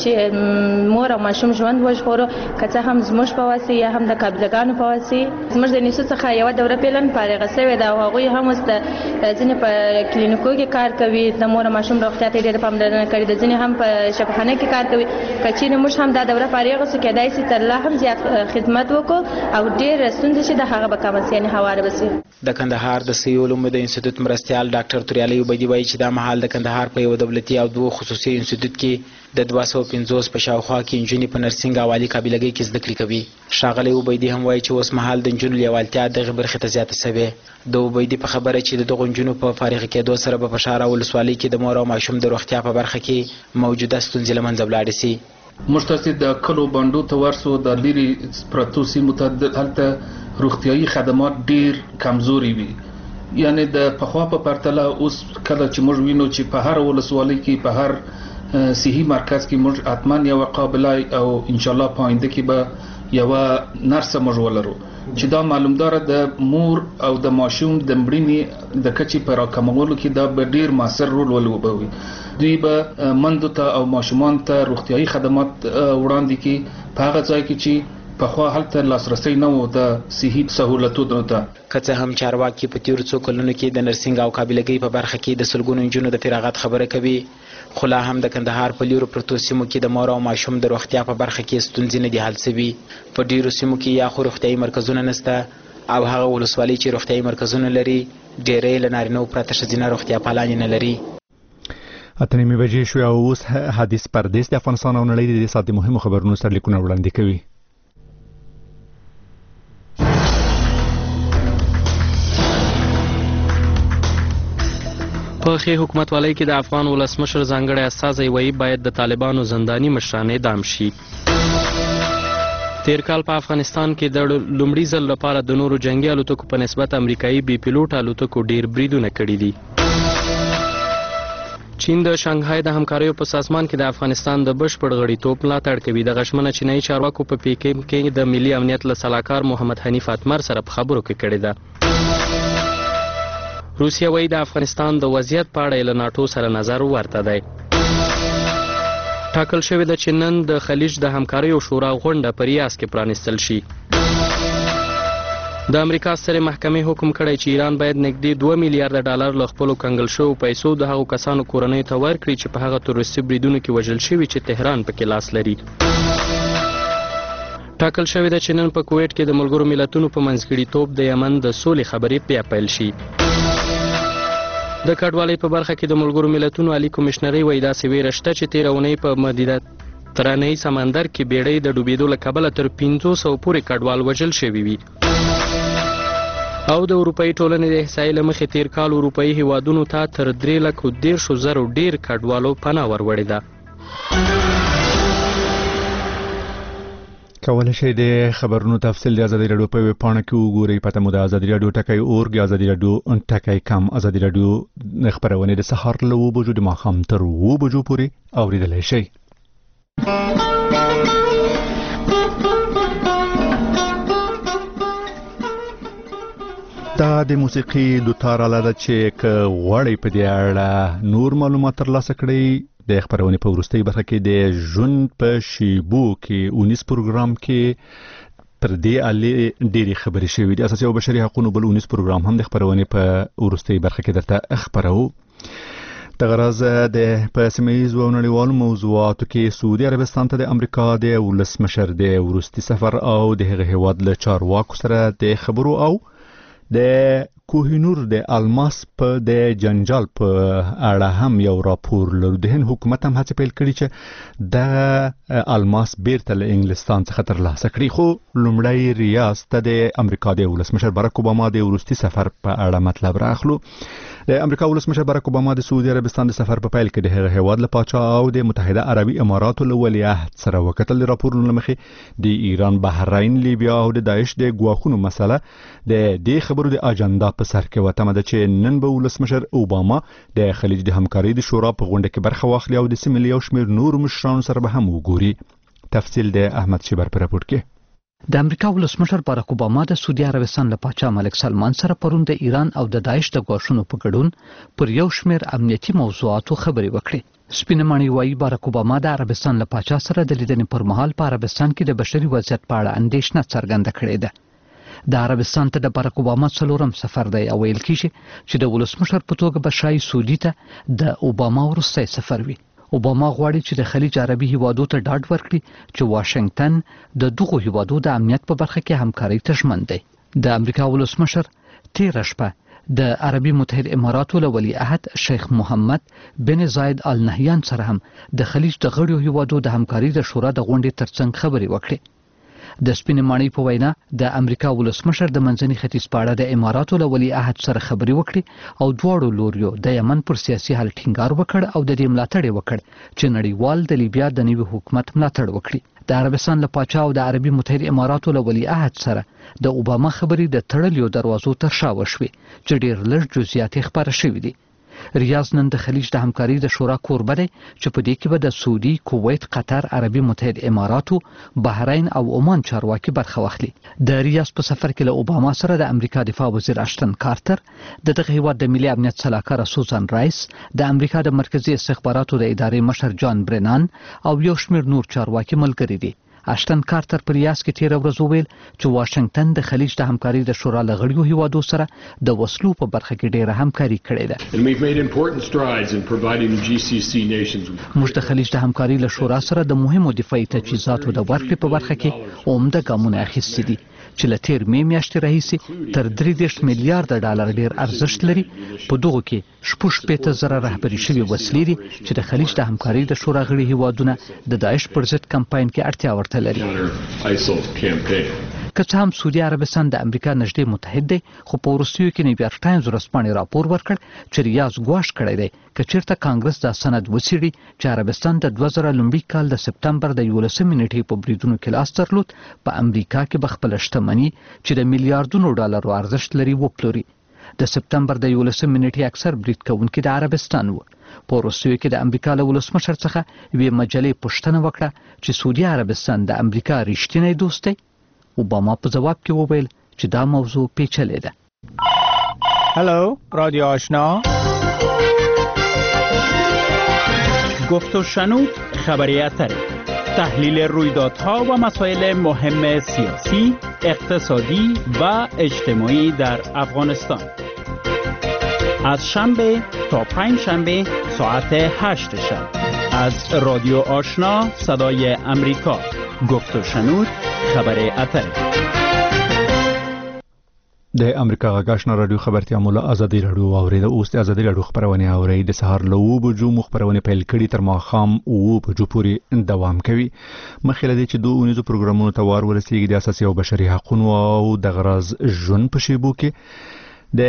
چې مور او ماشوم ژوند وژغورو که څه هم زموږ په واسطه یا هم د قابلګانو په واسطه. زموږ د نیسو څخه یوه دوره پیلن فارغه شوې ده او هغوی هم اوس د ځینې په کلینیکو کې کار کوي د مور او ماشوم روغتیا ته ډېره پاملرنه کړې ده. ځینې هم په شفاخانه کې کار کوي. که چیرې موږ هم دا دوره فارغه شو کیدای شي تر لا هم زیات خدمت وکړو او ډېر ستونزې چې د هغه به کمه سي یعنې هواره به سي. د کندهار د صحي علومو د انسټیټیوټ مرستیال ډاکټر توریالی عبیدي وایي چې دا مهال د کندهار په یو دولتي او دوه خصوصي انسټیټیوټ کې د 250 په شاوخوا کې نجونې په نرسنګ او عالي قابلګۍ کې زده کړې کوي. ښاغلی عبیدي هم وایي چې اوس مهال د نجونو لیوالتیا دغې برخې ته زیاته شوې. د عبیدي په خبره چې د دغو نجونو په فارغه کېدو سره به په ښار او ولسوالۍ کې د مور او ماشوم د روغتیا په برخه کې موجوده ستونزې له منځه ولاړې سي. موږ تاسې د کلو بانډو ته ورسو د لرې پرتو سیمو ته هلته روغتیایي خدمات ډېر کمزوري وي. یعنی د پخوا په پرتله اوس کله چې موږ وینو چې په هر ولسوالۍ کې په هر صحي مرکز کې موږ حتما یوه قابله او انشاءالله په آینده کې به یوه نرسه موږ ولرو چې دا معلومداره د مور او د ماشوم د مړینې د کچې په راکمولو کې دا به ډېر مؤثر رول ولوبوي. دوی به مندو ته او ماشومان ته روغتیایي خدمات وړاندې کړي په هغه ځای کې چې پخوا هلته لاسرسي نه و د صحي سهولتونو ته. که څه هم چارواکي په تیرو څو کلونو کې د نرسنګ او قابلګۍ په برخه کې د سلګونو نجونو د فراغت خبره کوي، خو لا هم د کندهار په لیرو پرتو سیمو کې د مور او ماشوم د روغتیا په برخه کې ستونزې نه دي حل سوي. په ډیرو سیمو کې یا خو روغتیايي مرکزونه نشته او هغه ولسوالۍ چې روغتیايي مرکزونه لري ډېرې له نارینهو پرته ښځینه روغتیا پالانې نه لري. اتنیمې بجې شوې او اوس حدیث پردیس د افغانستان او نړۍ د دې ساعت مهمو خبرونو سرلیکونه وړاندې کوي. په ښې حکومتوالۍ کې د افغان ولسمشر ځانګړی استازی وایي باید د طالبانو زنداني مشران اعدام شي. تیر کال په افغانستان کې د لومړي ځل لپاره د نورو جنگي الوتکو په نسبت امریکایي بي پیلوټ الوتکو ډیر بریدونه کړي دي. چین د شانګهای د همکاریو په سازمان کې د افغانستان د بشپړ غړیتوب ملاتړ کوي. د غشمنه چینایي چارواکو په پیکینګ کې د ملي امنیت له سلاکار محمد حنیف اتمر سره په خبرو کې کړې ده. روسیه وایي د افغانستان د وضعیت په اړه له ناټو سره نظر ورته دی. ټاکل شوې ده چې نن د خلیج د همکاریو شورا غونډه په ریاض کې پرانیستل شي. د امریکا سترې محکمې حکم کړی چې ایران باید نږدې 2 میلیارډ ډالر له خپلو کنګل شوو پیسو د هغو کسانو کورنیو ته ورکړي چې په هغه تروریستي بریدونو کې وژل شوي چې تهران پکې لاس لري. ټاکل شوې ده چې نن په کویټ کې د ملګرو ملتونو په منځګړیتوب د یمن د سولې خبرې بیا پیل شي. د کډوالۍ په برخه کې د ملګرو ملتونو عالی کمشنري وایي داسې ویره شته چې تېره اونۍ په مدیترانه‌یي سمندر کې بیړۍ د ډوبېدو له کبله تر 500 پورې کډوال وژل شوي وي. او د اروپایي ټولنې د احصایې له مخې تیر کال اروپایي هیوادونو ته تر 3,10,000 ډیر کډوالو پناه وروړې ده. کولی شئ د خبرونو تفصیل د ازادي راډیو په ویب پاڼه کې وګورئ. پته مو د ازادي راډیو ټکی اورګ، ازادي راډیو ټکی کم، ازادي راډیو خبرونه د سهار له 9 بجو د ماښام تر 9 بجو پورې اوریدلی شئ. دا د موسیقي دوتار آله ده چې که غواړئ په دې اړه نور معلومات ترلاسه کړئ. د خبرونې په وروستۍ برخه کې د ژوند په شیبو کې 19 پروګرام کې پر دې آلې ډېرې خبرې شوي دي. اساسي او بشري حقوقو بل 19 پروګرام هم د خبرونې په وروستۍ برخه کې درته خبرو. د غرض د په سیمه‌ییزو او نړیوالو موضوعاتو کې سعودي عربستان ته د امریکا د ولسمشر د وروستي سفر او د هغه هیواد له چارواکو سره د خبرو او د کوهینور د الماس په د جنجال په اړه هم یو راپور لرو. د هند حکومت هم هڅه پیل کړې چې د الماس بیرته له انګلستان څخه ترلاسه کړي. خو لومړی ریاض ته د امریکا د ولسمشر باراک اوباما د وروستي سفر په اړه مطلب راخلو. د امریکا ولسمشر باراک اوباما د سعودي عربستان د سفر په پیل کې د هغه هیواد له پاچا او د متحده عربي اماراتو له ولیعهد سره وکتل. د راپورونو له مخې د ایران، بحرین، لیبیا او د داعش د ګواښونو مسله د دې خبرو د اجنډا په سر کې وته ده چې نن به ولسمشر اوباما د خلیج د همکارۍ د شورا په غونډه کې برخه واخلي او د سیمې له یو شمېر نور مشرانو سره به هم وګوري. تفصیل د احمد شیبر په راپور کې. د امریکا ولسمشر باراک اوباما د سعودي عربستان له پاچا ملک سلمان سره پرون د ایران او د داعش د ګواښونو په ګډون پر یو شمېر امنیتي موضوعاتو خبرې وکړې. سپینه ماڼۍ وایي باراک اوباما د عربستان له پاچا سره د لیدنې پر مهال په عربستان کې د بشري وضعیت په اړه اندېښنه څرګنده کړې ده. د عربستان ته د باراک اوباما 4م سفر دی او ویل کیږي چې د ولسمشر په توګه به شایي سعودي ته د اوباما وروستی سفر وي. اوباما غواړي چې د خلیج عربي هیوادو ته ډاډ ورکړي چې واشنگټن د دغو هیوادو د امنیت په برخه کې همکارۍ ته ژمن دی. د امریکا ولسمشر تېره شپه د عربي متحده اماراتو له ولیعهد شیخ محمد بن زاید آل نهیان سره هم د خلیج د غړیو هیوادو د همکارۍ د شورا د غونډې ترڅنګ خبرې وکړې. د سپینې ماڼۍ په وینا د امریکا ولسمشر د منځني ختیځ په اړه د اماراتو له ولیعهد سره خبرې وکړې او دواړو لوریو د یمن پر سیاسي حل ټینګار وکړ او د دې ملاتړ یې وکړ چې نړیوال د لیبیا د نوي حکومت ملاتړ وکړي. د عربستان له پاچا او د عربي متحده اماراتو له ولیعهد سره د اوباما خبرې د تړلیو دروازو تر شا وشوې چې ډېر لږ جزئیات یې خپاره شوي دي. ریاض نن د خلیج د همکارۍ د شورا کوربه دی چې په دې کې به د سعودي، کویت، قطر، عربي متحده اماراتو، بحرین او عمان چارواکي برخه واخلي. د ریاض په سفر کې له اوباما سره د امریکا دفاع وزیر اشتن کارتر، د دغه هیواد د ملي امنیت سلاکار سوزان رایس، د امریکا د مرکزی استخباراتو د ادارې مشر جان برنان او یو شمېر نور چارواکي ملګري دي. اشتن کارتر پر ریاض کې تیر ورځ وویل چې واشنگټن د خلیج د همکاري د شورا له غړیو هیوادو سره د وسلو په برخه کې ډیره همکاري کړې ده. موږ د خلیج د همکاري له شورا سره د مهمو دفاعي تجهیزاتو د ورکړې په برخه کې عمده ګامونه اخیستي دي چې له تیر مې میاشتې راهیسې تر 30 میلیارډ ډالر ډیر ارزښت لري. په دغو کې 60,000 رهبري شوي وسلې دي چې د خلیج د همکاري د شورا غړي هیوادونه د داعش پر ضد کمپاین کې اړتیا ورته لري. که څه هم سعودي عربستان د امریکا نږدې متحد دی، خو په وروستیو کې نیویارک ټایمز ورځپاڼې راپور ورکړ چې ریاض ګواښ کړی دی که چیرته کانګرس دا سند وڅېړي چې عربستان د 2000 لومړي کال د سپتمبر د 11 نیټې په بریدونو کې لاس درلود، په امریکا کې به خپله شتمني چې د میلیارډونو ډالرو ارزښت لري وپلوري. د سپتمبر د 11 نیټې اکثر برید کوونکي د عربستان وو. په وروستیو کې د امریکا له ولسمشر څخه یوې مجلې پوښتنه وکړه چې سعودي عربستان د امریکا رښتینی دوست دی. اوباما په جواب کې وویل چې دا موضوع پیچلې ده. هلو رادیو آشنا، گفت و شنود خبری اتر، تحلیل رویدادها و مسائل مهم سیاسی، اقتصادی و اجتماعی در افغانستان از شنبه تا پنجشنبه ساعت 8 شب از رادیو آشنا صدای امریکا. گفت و شنود خبر اتر. د امریکا غاښنا رادیو خبرتیا مولا ازادي رادیو اوریده. اوس د ازادي رادیو خبرونه اوري. د سهار له 9 بجو مخبرونه پیل کړي تر ماښام 9 بجو پورې دوام کوي. مخکې لدی چې دوه اونیزو پروګرامونو ته وار ورسیږي د اساسي او بشري حقوقو او د غرض ژوند په شیبو کې د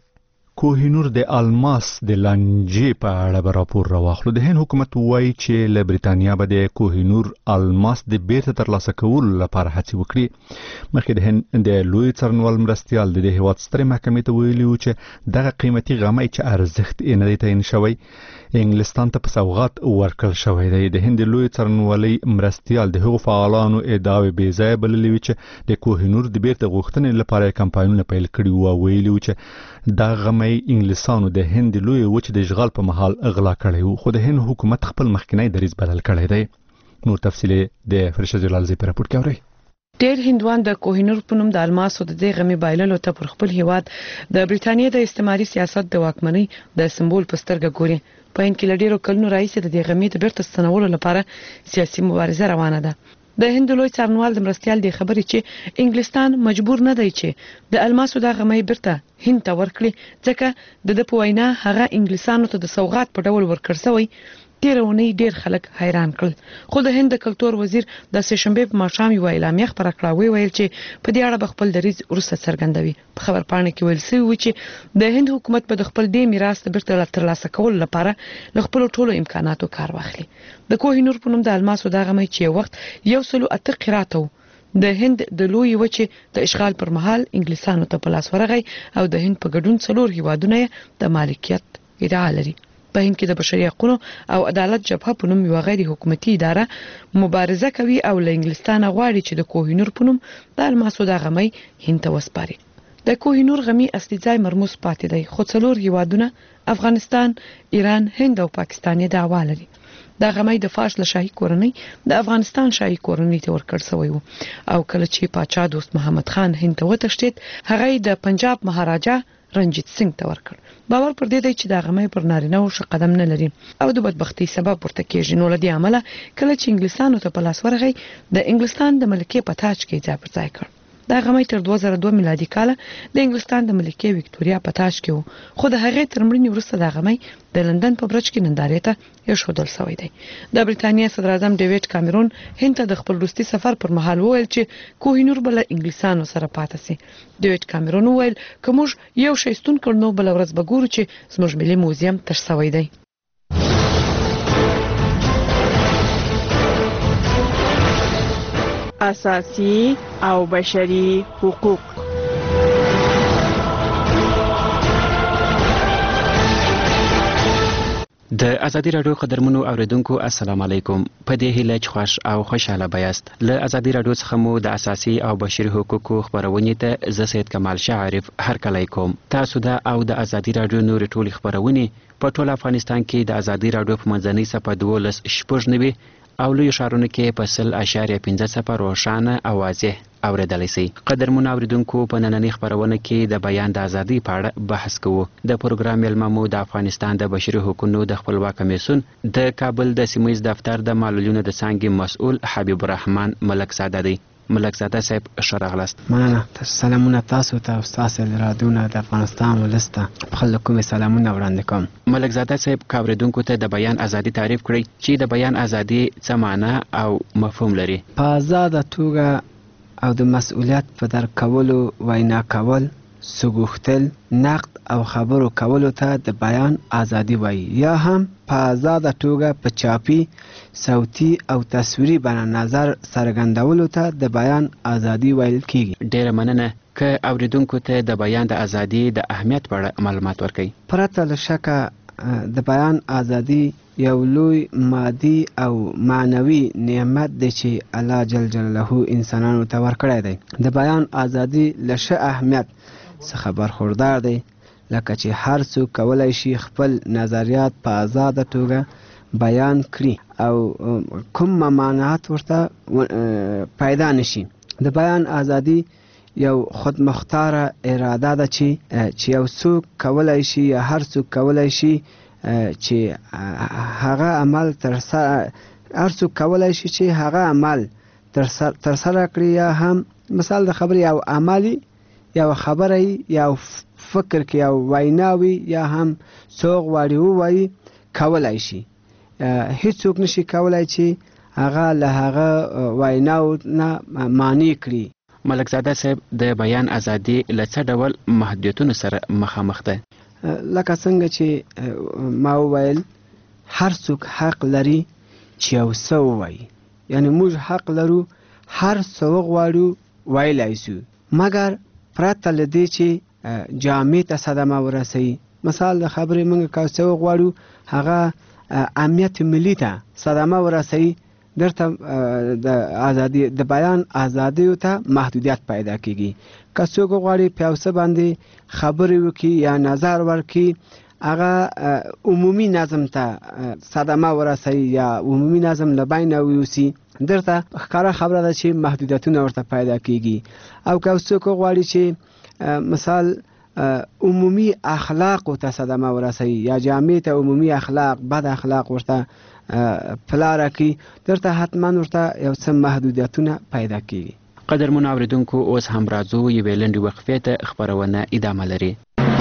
کوهینور د الماس د لانجې په اړه به راپور راواخلو. د هند حکومت وایي چې له بریتانیا به د کوهینور الماس د بیرته ترلاسه کولو لپاره هڅې وکړي. مخکې د هند د لوی څارنوال مرستیال د هیواد سترې محکمې ته ویلي و چې دغه قیمتي غمی چې ارزښت یې نه دی تعیین شوی انګلستان ته په سوغات ورکړل شوی دی. د هند لوی څارنوالۍ مرستیال د هغو فعالانو ادعاوې بې ځایه بللې وې چې د کوهینور د بیرته غوښتنې لپاره کمپاینونه پیل کړي وو او ویلي و چې دا غمی انګلیسانو د هند لوی وچې د اشغال په مهال اغلا کړی وو، خو د هند حکومت خپل مخکنی دریځ بدل کړی دی. نور تفصیل د فرشته جلالزی په راپور کې اورئ. ډېر هندوان د کوهینور په نوم د الماسو د دې غمی بایللو ته پر خپل هیواد د بریتانیا د استعماري سیاست د واکمنۍ د سمبول په سترګه ګوري. په هند کې له ډېرو کلونو راهیسې د دې غمی د بیرته ستنولو لپاره سیاسي مبارزه روانه ده. د هند لوی څارنوال د مرستیال دی خبرې چې انګلستان مجبور نه دی چې د الماسو د غمی بیرته هند ته ورکړي، ځکه د په وینا هغه انګلیسانو ته د سوغات په ډول ورکړ شوی. تیرونی ډیر خلک حیران کړل، خو د هند کلتور وزیر د سهشنبه په ماښام یو اعلامیه خبره کړه ویل چې په دې اړه خپل دریځ وروسته څرګندوي. په خبر پاڼه کې ویل شوی چې د هند حکومت په خپل دې میراث د بیرته ترلاسه کولو لپاره له خپل ټولو امکاناتو کار واخلي. د کوهینور په نوم د الماسو د غمی چې وخت 108 قراتو د هند د لوی وچې د اشغال پر مهال انګلیسانو ته په لاس ورغی او د هند په ګډون 4 هیوادونه د مالکیت ادعا لري. په هند کې د بشري حقوقو او عدالت جبهه په نوم یو غیر حکومتي اداره مبارزه کوي او له انګلستان غواړي چې د کوهینور په نوم د الماسو د غمی هند ته وسپاري. د کوهینور غمی اصلي ځای مرموز پاتې دی، خو 4 هیوادونه افغانستان، ایران، هند او پاکستان یې دعوا لري. دا غمی د فارس له شاهي کورنۍ د افغانستان شاهي کورنۍ ته ورکړ شوی و او کله چې پاچا دوست محمد خان هند ته وتښتید هغه د پنجاب مهاراجا رنجیت سنگ ته ورکړ. باور پر دې دی چې دا غمی پر نارینه او قدم نه لري او د بدبختی سبب ورته کېږي. نو لدی عمله کله چې انګلیسانو ته په لاس ورغی د انګلستان د ملکې په تاج کې ځای پر ځای کړ. دا غمی تر 2002 میلادي کال د انګلستان د ملکې وکټوریا په تاج کې و، خو د هغې تر مړینې وروسته دا غمی د لندن په برج کې نندارې ته ایښودل شوی دی. د بریتانیا صدر اعظم ډیوډ کامرون هند ته د خپل وروستي سفر پر مهال وویل چې کوهینور بل انګلیسانو سره پاتې سي. ډیوډ کامرون وویل که موږ یو شی ستون کړو نو بل ورځ به ګورو چې زموږ ملي موزیم تش شوی دی. اساسی او بشري حقوق. د ازادي رادیو قدرمنو اوریدونکو السلام علیکم. په دې هیله چې خوش او خوشاله بیاست. له ازادي رادیو څخه مو د اساسي او بشري حقوقو خبرونه ته زه سید کمال شعرف هرکلی کوم. تاسو دا او د ازادي رادیو نور ټولې خبرونه په ټول افغانستان کې د ازادي رادیو په منځنۍ صفحه 12 شپږ او لوی ښارونو کې په 0.5 روښانه او واضح اوریدلی سي. قدرمن اوریدونکو په نننۍ خبرونه کې د بیان د ازادۍ په اړه بحث کوو. د پروګرام مېلمه مو د افغانستان د بشري حقوقو د خپلواک کمیسیون د کابل د سیمه ییز دفتر د معلولینو د څانګې مسؤل حبیب الرحمن ملک زاده دی. ملک زاده صاحب ښه راغلاست. مننه. سلامونه تاسو ته او ستاسو رادیو د افغانستان ولس ته په خپل کوم سلامونه وړاندې کوم. ملک زاده صاحب اوریدونکو ته د بیان ازادي تعریف کړئ چې د بیان ازادي څه معنی او مفهوم لري. په آزاده توګه او د مسؤلیت په درک کولو، وینا کول، سګوختل، نقد او خبرو کولو ته د بیان ازادي وایي، یا هم په آزاده توګه په چاپي، صوتي او تصویري بڼه نظر څرګندولو ته د بیان ازادي ویل کیږي. ډیره مننه. که اوریدونکو ته د بیان د ازادي د اهمیت په اړه معلومات ورکړئ. پرته له شکه د بیان ازادي یو لوی مادي او معنوي نعمت دی چې الله جل جلاله انسانانو ته ورکړی دی. د بیان ازادي له ښه اهمیت څخه برخوردار دی، لکه چې هر څوک کولی شي خپل نظریات په آزاده توګه بیان کړي او کوم ممانعات ورته پیدا نشي. د بیان ازادي یو خودمختاره اراده ده چې یو څوک کولی شي یا هر څوک کولی شي چې هغه عمل ترسره کړي، یا هم مثال د خبرې یو عملی، یو خبره، یو فکر کې یو ویناوي، یا هم څوک غواړي ووایي کولی شي. هیڅوک نشي کولی چې هغه له هغه ویناو نه معنی کړي. ملک زاده صاحب د بیان ازادي له څه ډول محدودیتونو سره مخامخ ده؟ لکه څنګه چې ما وویل، هر څوک حق لري چې یو څه ووایي، یعنی موږ حق لرو هر څه وغواړو ویلی شو، مګر پرته له دې چې جامع ته صدمه ورسوي. مثال د خبرې موږ که څه وغواړو هغه امنیت ملي ته صدمه ورسوي، درته د بیان ازادیو ته محدودیت پیدا کیږي. که څوک غواړي په یو څه باندې خبرې وکړي یا نظر ورکړي، هغه عمومي نظم ته صدمه ورسوي یا عمومي نظم له بینه ویوسي، درته ښکاره خبره ده چې محدودیتونه ورته پیدا کیږي. او که څوک غواړي چې مثال عمومي اخلاق ته صدمه ورسوي یا جامع ته عمومي اخلاق، بد اخلاق ورته پلاره کی، درته حتما ورته یو څه محدودیتونه پیدا کیږي. قدرمن اوریدونکو، اوس هم راځو یوې لنډې وقفې ته. خبرونه ادامه لري.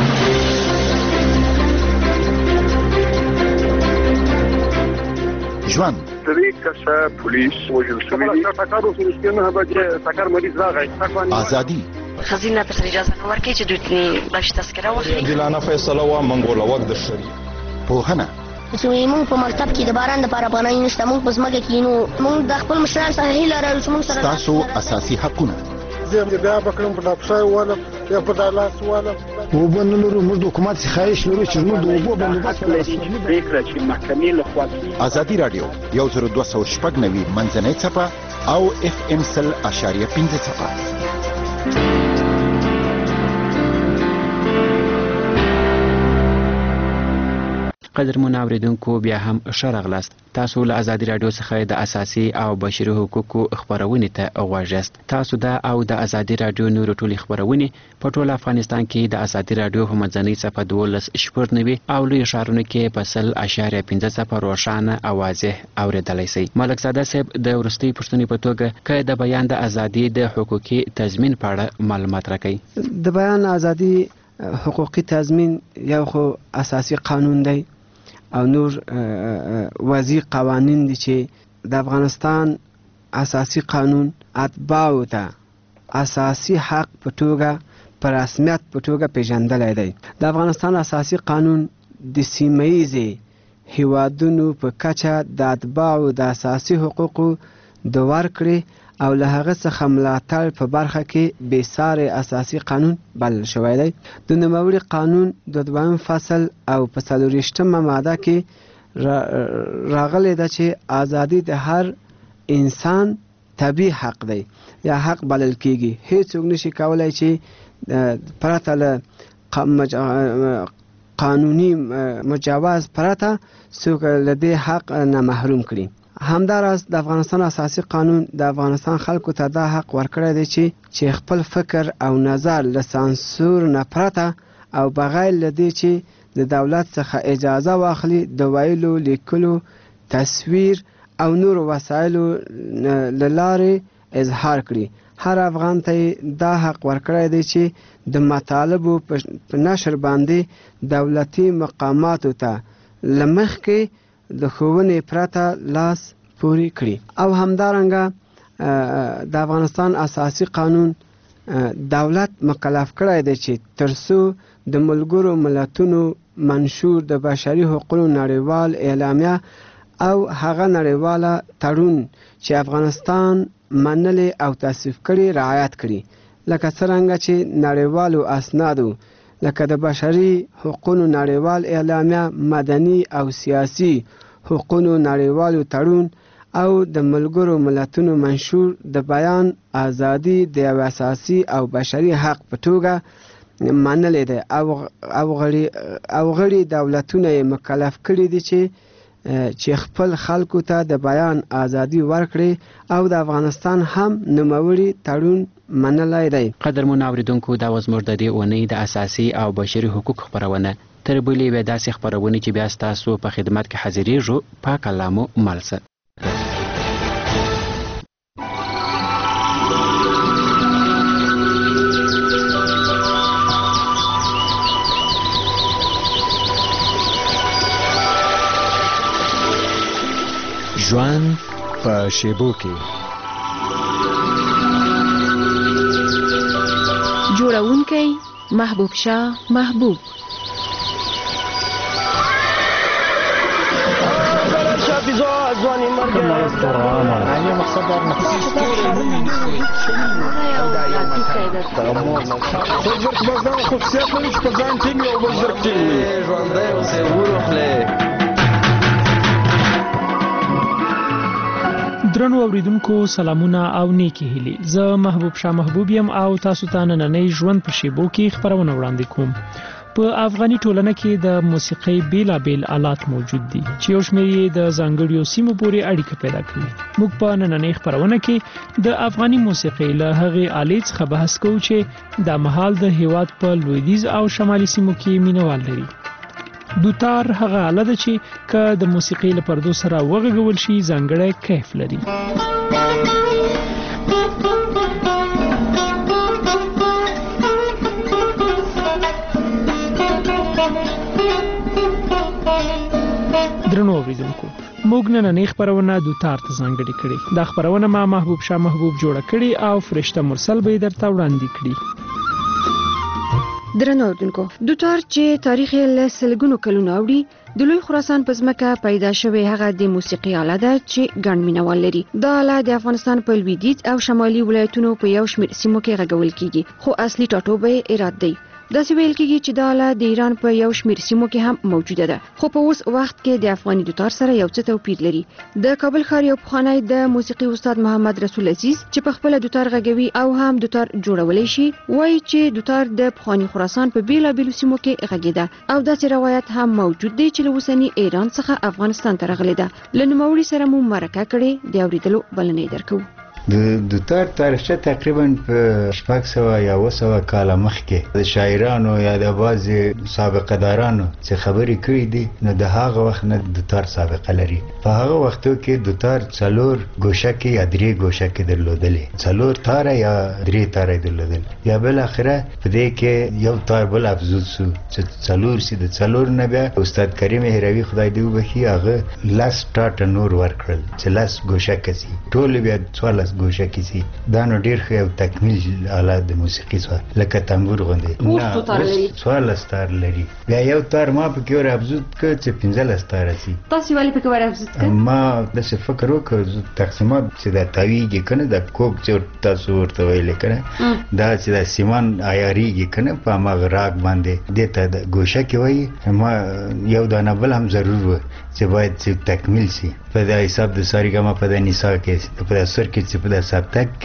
ژوند درې کسه پولیس وژل شوي دي. ټکر وشو چې نه به ټکر مریض راغی. ازادي خزینه ته اجازه نه ورکړي چې دوی بش تذکره واخلي. عادلانه فیصله و منګوله وخت د شری پوهنه چې موږ په مکتب کې د باران د لپاره پناه نشته، موږ په ځمکه کې نو موږ د خپل مشران سره هیله لرو چې موږ سره تاسو اساسي حقونه. زه بیا بکرم په ډاکټر والا یا په دالاس والا وبنلو موږ د حکومت خواهش لرو چې موږ د اوبو بندوبست فکر چې محکمې له خوا ازادي رادیو 10290 منځنۍ صفحه او FM 0.5 صفحه. قدرمن اوریدونکو، بیا هم ښه راغلاست. تاسو له ازادي رادیو څخه د اساسي او بشري حقوقو خبرونه ته غواړئ. تاسو دا او د ازادي رادیو نور ټولي خبرونه په ټول افغانستان کې د ازادي رادیو په منځنۍ صفحه 12.90 او لوی ښارونو کې په 0.5 روښانه او واضح اوریدلای شئ. ملک زاده صاحب د ورستۍ پښتنې په توګه که د بیان د ازادي د حقوقي تضمین په اړه معلومات راکړئ. د بیان ازادي حقوقي تضمین یو خو اساسي قانون دی او نور وضعي قوانین دي چې د افغانستان اساسي قانون اتباعو ته اساسي حق په توګه په رسمیت په توګه پیژندلی دی. د افغانستان اساسي قانون د سیمه‌ییزې هیوادونو په کچه د اتباعو د اساسي حقوقو د ورکړې او له هغه څخه ملاتړ په برخه کې بېسارې اساسي قانون بلل شوی دی. د نوموړي قانون د 2 فصل او په 24مه ماده کې راغلی ده چې ازادي د هر انسان طبیعي حق دی یا حق بلل کیږي. هیڅوک نشي کولی چې پرته له قانوني مجاز پرته څوک له دې حق نه محروم کړي. همداراز د افغانستان اساسي قانون د افغانستان خلکو ته دا حق ورکړی دی چې خپل فکر او نظر له سانسور نه پرته او بغیر له دې چې د دولت څخه اجازه واخلي د ویلو، لیکلو، تصویر او نور وسایلو له لارې اظهار کړي. هر افغان ته دا حق ورکړی دی چې د مطالبو په نشر باندې دولتي مقاماتو ته له مخکې د ښوونې پرته لاس پورې کړي. او همدارنګه د افغانستان اساسي قانون دولت مکلف کړی دی چې ترڅو د ملګرو ملتونو منشور د بشري حقوقو نړیوال اعلامیه او هغه نړیواله تړون چې افغانستان منلې او تصویب کړي رعایت کړي، لکه څرنګه چې نړیوالو اسنادو لکه د بشري حقوقو نړیوال اعلامیه، مدني او سیاسي حقوقو نړیوالو تړون او د ملګرو ملتونو منشور د بیان ازادي د یو اساسي او بشري حق په توګه منلې ده او غړي دولتونه یې مکلف کړي دي چې خپل خلکو ته د بیان ازادي ورکړي او د افغانستان هم نوموړي تړون منلی دی. قدرمنو اوریدونکو، دا وه زموږ د دې اونۍ د اساسي او بشري حقوق خپرونه. تر بلې یوې داسې خپرونې چې بیا ستاسو په خدمت کې حاضرېږو. پاک الله مو مل شه. ژوند په شیبو کې. جوړونکی محبوب شاه محبوب. ځواني مرګ یو مقصد درنو اوریدونکو سلامونه او نیکی هیلي. زه محبوب شاه محبوب یم او تاسو ته نننۍ ژوند په شیبو کې خبرونه وړاندې کوم. په افغاني ټولنه کې د موسیقۍ بیلابیل آلات موجود دي چې یو شمېر یې د ځانګړیو سیمو پورې اړیکه پیدا کوي. موږ په نننۍ خبرونه کې د افغاني موسیقۍ له هغې آلې څخه بحث کوو چې دا مهال د هیواد په لویدیځ او شمالي سیمو کې مینوال لري. دوتار هغه آله ده چې که د موسیقۍ له پردو سره وغږول شي ځانګړی کیف لري. درنو اوریدونکو، موږ نننۍ خبرونه دوتار ته ځانګړې کړې. دا خبرونه ما محبوب شاه محبوب جوړه کړې او فرشته مرسل به یې درته وړاندې کړي. درنو اوریدونکو، دوتار چې تاریخ یې له سلګونو کلونو اوړي، د لوی خراسان په ځمکه پیدا شوی هغه د موسیقي آله ده چې ګڼ مینوال لري. دا آله د افغانستان په لویدیځ او شمالي ولایتونو په یو شمېر سیمو کې غږول کیږي، خو اصلي ټاټوبی ایران دی. داسې ویل کېږي چې دا آله د ایران په یو شمېر سیمو کې هم موجوده ده، خو په اوس وخت کې د افغاني دوتار سره یو څه توپیر لري. د کابل ښار یو پخوانی د موسیقي استاد محمد رسول عزیز چې په خپله دوتار غږوي او هم دوتار جوړولی شي، وایي چې دوتار د پخواني خراسان په بیلابیلو سیمو کې غږېده او داسې روایت هم موجود دی چې له اوسني ایران څخه افغانستان ته راغلی ده. له نوموړي سره مو مرکه کړې، د اورېدلو بلنه یې درکوو. د دوتار تاریخچه تقریبا په 600 یا 700 کاله مخکې د شاعرانو یا د بعضې سابقه دارانو چې خبرې کړي دي، نو د هغه وخت نه دوتار سابقه لري. په هغه وختو کې دوتار 4 ګوشکې یا 3 ګوشکې درلودلې، 4 تاره یا 3 تاره درلودل. یا بل اخره په دې کې یو تار بل افزود سو چې 4 سي. د 4 نه بیا استاد کریم هروي خدای دې وبخي، هغه لاس ټاټ نور ورکړل چې لاس ګوشکې سي، ټول بیا 14 ګوشکې سي. دا نو ډیر ښه یو تکمیل آلات د موسیقي سره لکه تنبور غوندې 14 تار لري. بیا یو تار ما پکې ور افزود کړ چې 15 تار سي. تاسو ولې پکې ور افزود کړ؟ ما داسې فکر وکړ تقسیمات چې دا تاویږي کنه، دا کوک چې تاسو ورته ویل کنه، دا چې دا سیمان عیاریږي کنه په هغه راګ باندې دته د ګوشکې وایي. ما یو دانه بل هم ضرور و چې باید چې تکمیل سي. په دا حساب د ساریګاما په د نساء کې، په د سر کې چې په د سبتک کې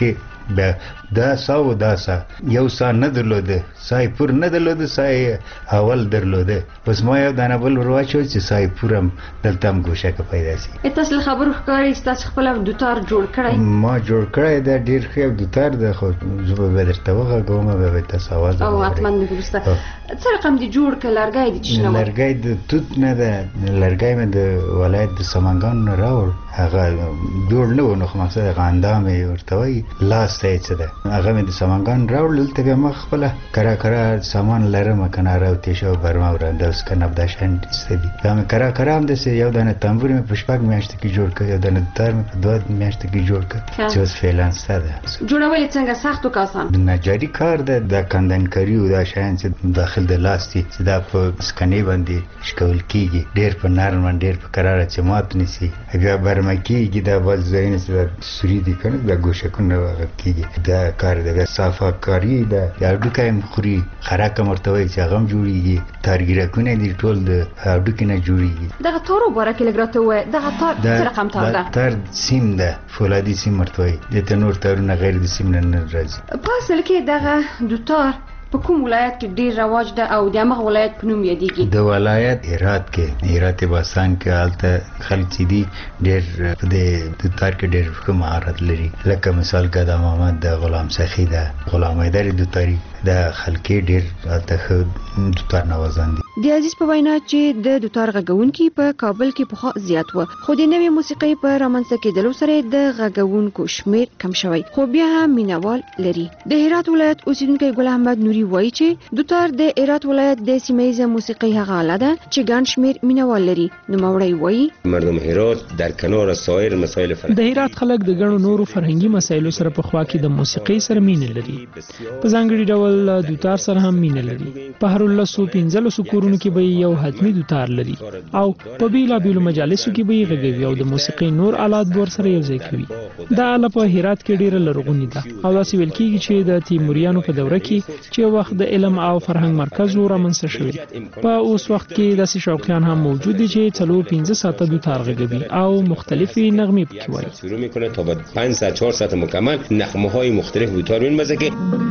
دا سا و دا سا یو سا نه درلوده سای پور نه درلوده سای اول درلوده پس ما یو دانه بل ورواچو چې سای پورم دلته هم ګوشه که پیدا سي. تاسو خبرو ښکاري تاسو خپل دوتار جوړ کړی؟ ما جوړ کړی دا ډیر ښه دوتار ده خو زه به درته وغږوم به تاسو اواز او حتما وروسته څه رقم دی جوړ کړ لرګی دی چې نو لرګی د توت نه ده لرګی مې د ولایت د سمنګان نه راوړ هغه جوړ نه و نو خو مقصد هغه اندامې ورته وایي لاس ته یې څه ده هغه مې د سمنګان راوړ دلته بیا ما خپله کرا سامان لرم که نه راوتې شو برما ورانده اوس که نبداشان ایسته دي دا مې کرا همداسې یو دانه تنبور مې په 6 میاشتو کې جوړ کړ یو دانه دوتار مې په 2 میاشتو کې جوړ کړ چې اوس فعلا سته ده. جوړول یې څنګه سخت او که آسان؟ نجاري کار ده د کندنکاري او دا شیان چې داخل د لاس دي چې دا په سکنې باندې شکول کېږي ډېر په نرم ډېر په کراره چې مات نیسي بیا برمه کېږي دا بعض ځایونه چې دا سوري دي که نه دا ګوشکونه هغه کېږي دا کار ده. بیا صافه کاري ده د هډوکی هم خوري خرک هم ورته وایي چې هغه هم جوړېږي تارګیرکونه دي ټول د هډوکي نه جوړېږي. دغه تارو باره کې لږ راته ووایه دغه تار څه رقم تار ده؟ تار سیم ده فولادي سیم ورته وایي دلته نور تارونه غیر د سیم نه راځي. په اصل کې دغه دوتار په کوم ولایت کې ډیر رواج ده او د هغه ولایت په نوم یادېږي؟ د ولایت هرات کې هرات باستان کې هلته خلک چې دي ډیر په دې دوتار کې ډیر ښه مهارت لري لکه مثال ګدا محمد د غلام سخي ده غلام حیدر دوتاري د خلکې ډیر هلته ښه دوتار نوازان دي. د عزیز په وینا چې د دوتار غږونکي په کابل کې پخوا زیات و خو د نوې موسیقۍ په رامنځته کېدلو سره د غږونکو شمیر کم شوی خو بیا هم مینوال لري. د هرات ولایت اوسیدونکی ګل احمد نوري وایي چې دوتار د هرات ولایت د سیمه موسیقۍ هغه آله ده چې ګڼ شمیر مینوال لري. نوموړی وایي مردم هرات در کنار سایر مسائل د هرات خلک د ګڼو نورو فرهنګي مسایلو سره په خوا کې د موسیقۍ سره مینه لري. په ځانګړي ډول دوتار سره هم مینه لري. په هر 15 کورونو کې به یو حتمی دوتار لري او په بیلابیلو مجالسو کې به غږوي او د موسیقۍ نور آلات بور سره یو ځای کوي. دا آله په هرات کې ډیره لرغونې ده او داسې ویل کېږي چې د تیموریانو په دوره کې چې وخت د علم او فرهنګ مرکز و رامنځته شوی. په اوس وخت کې داسې شوقیان هم موجود دي چې 4-5 ساعته دوتار غږوي او مختلفې نغمې پکې وایي. شروع میکنه تا بعد 5 ساعت 4 ساعت مکمل نغمه های مختلف دوتار می‌مزه که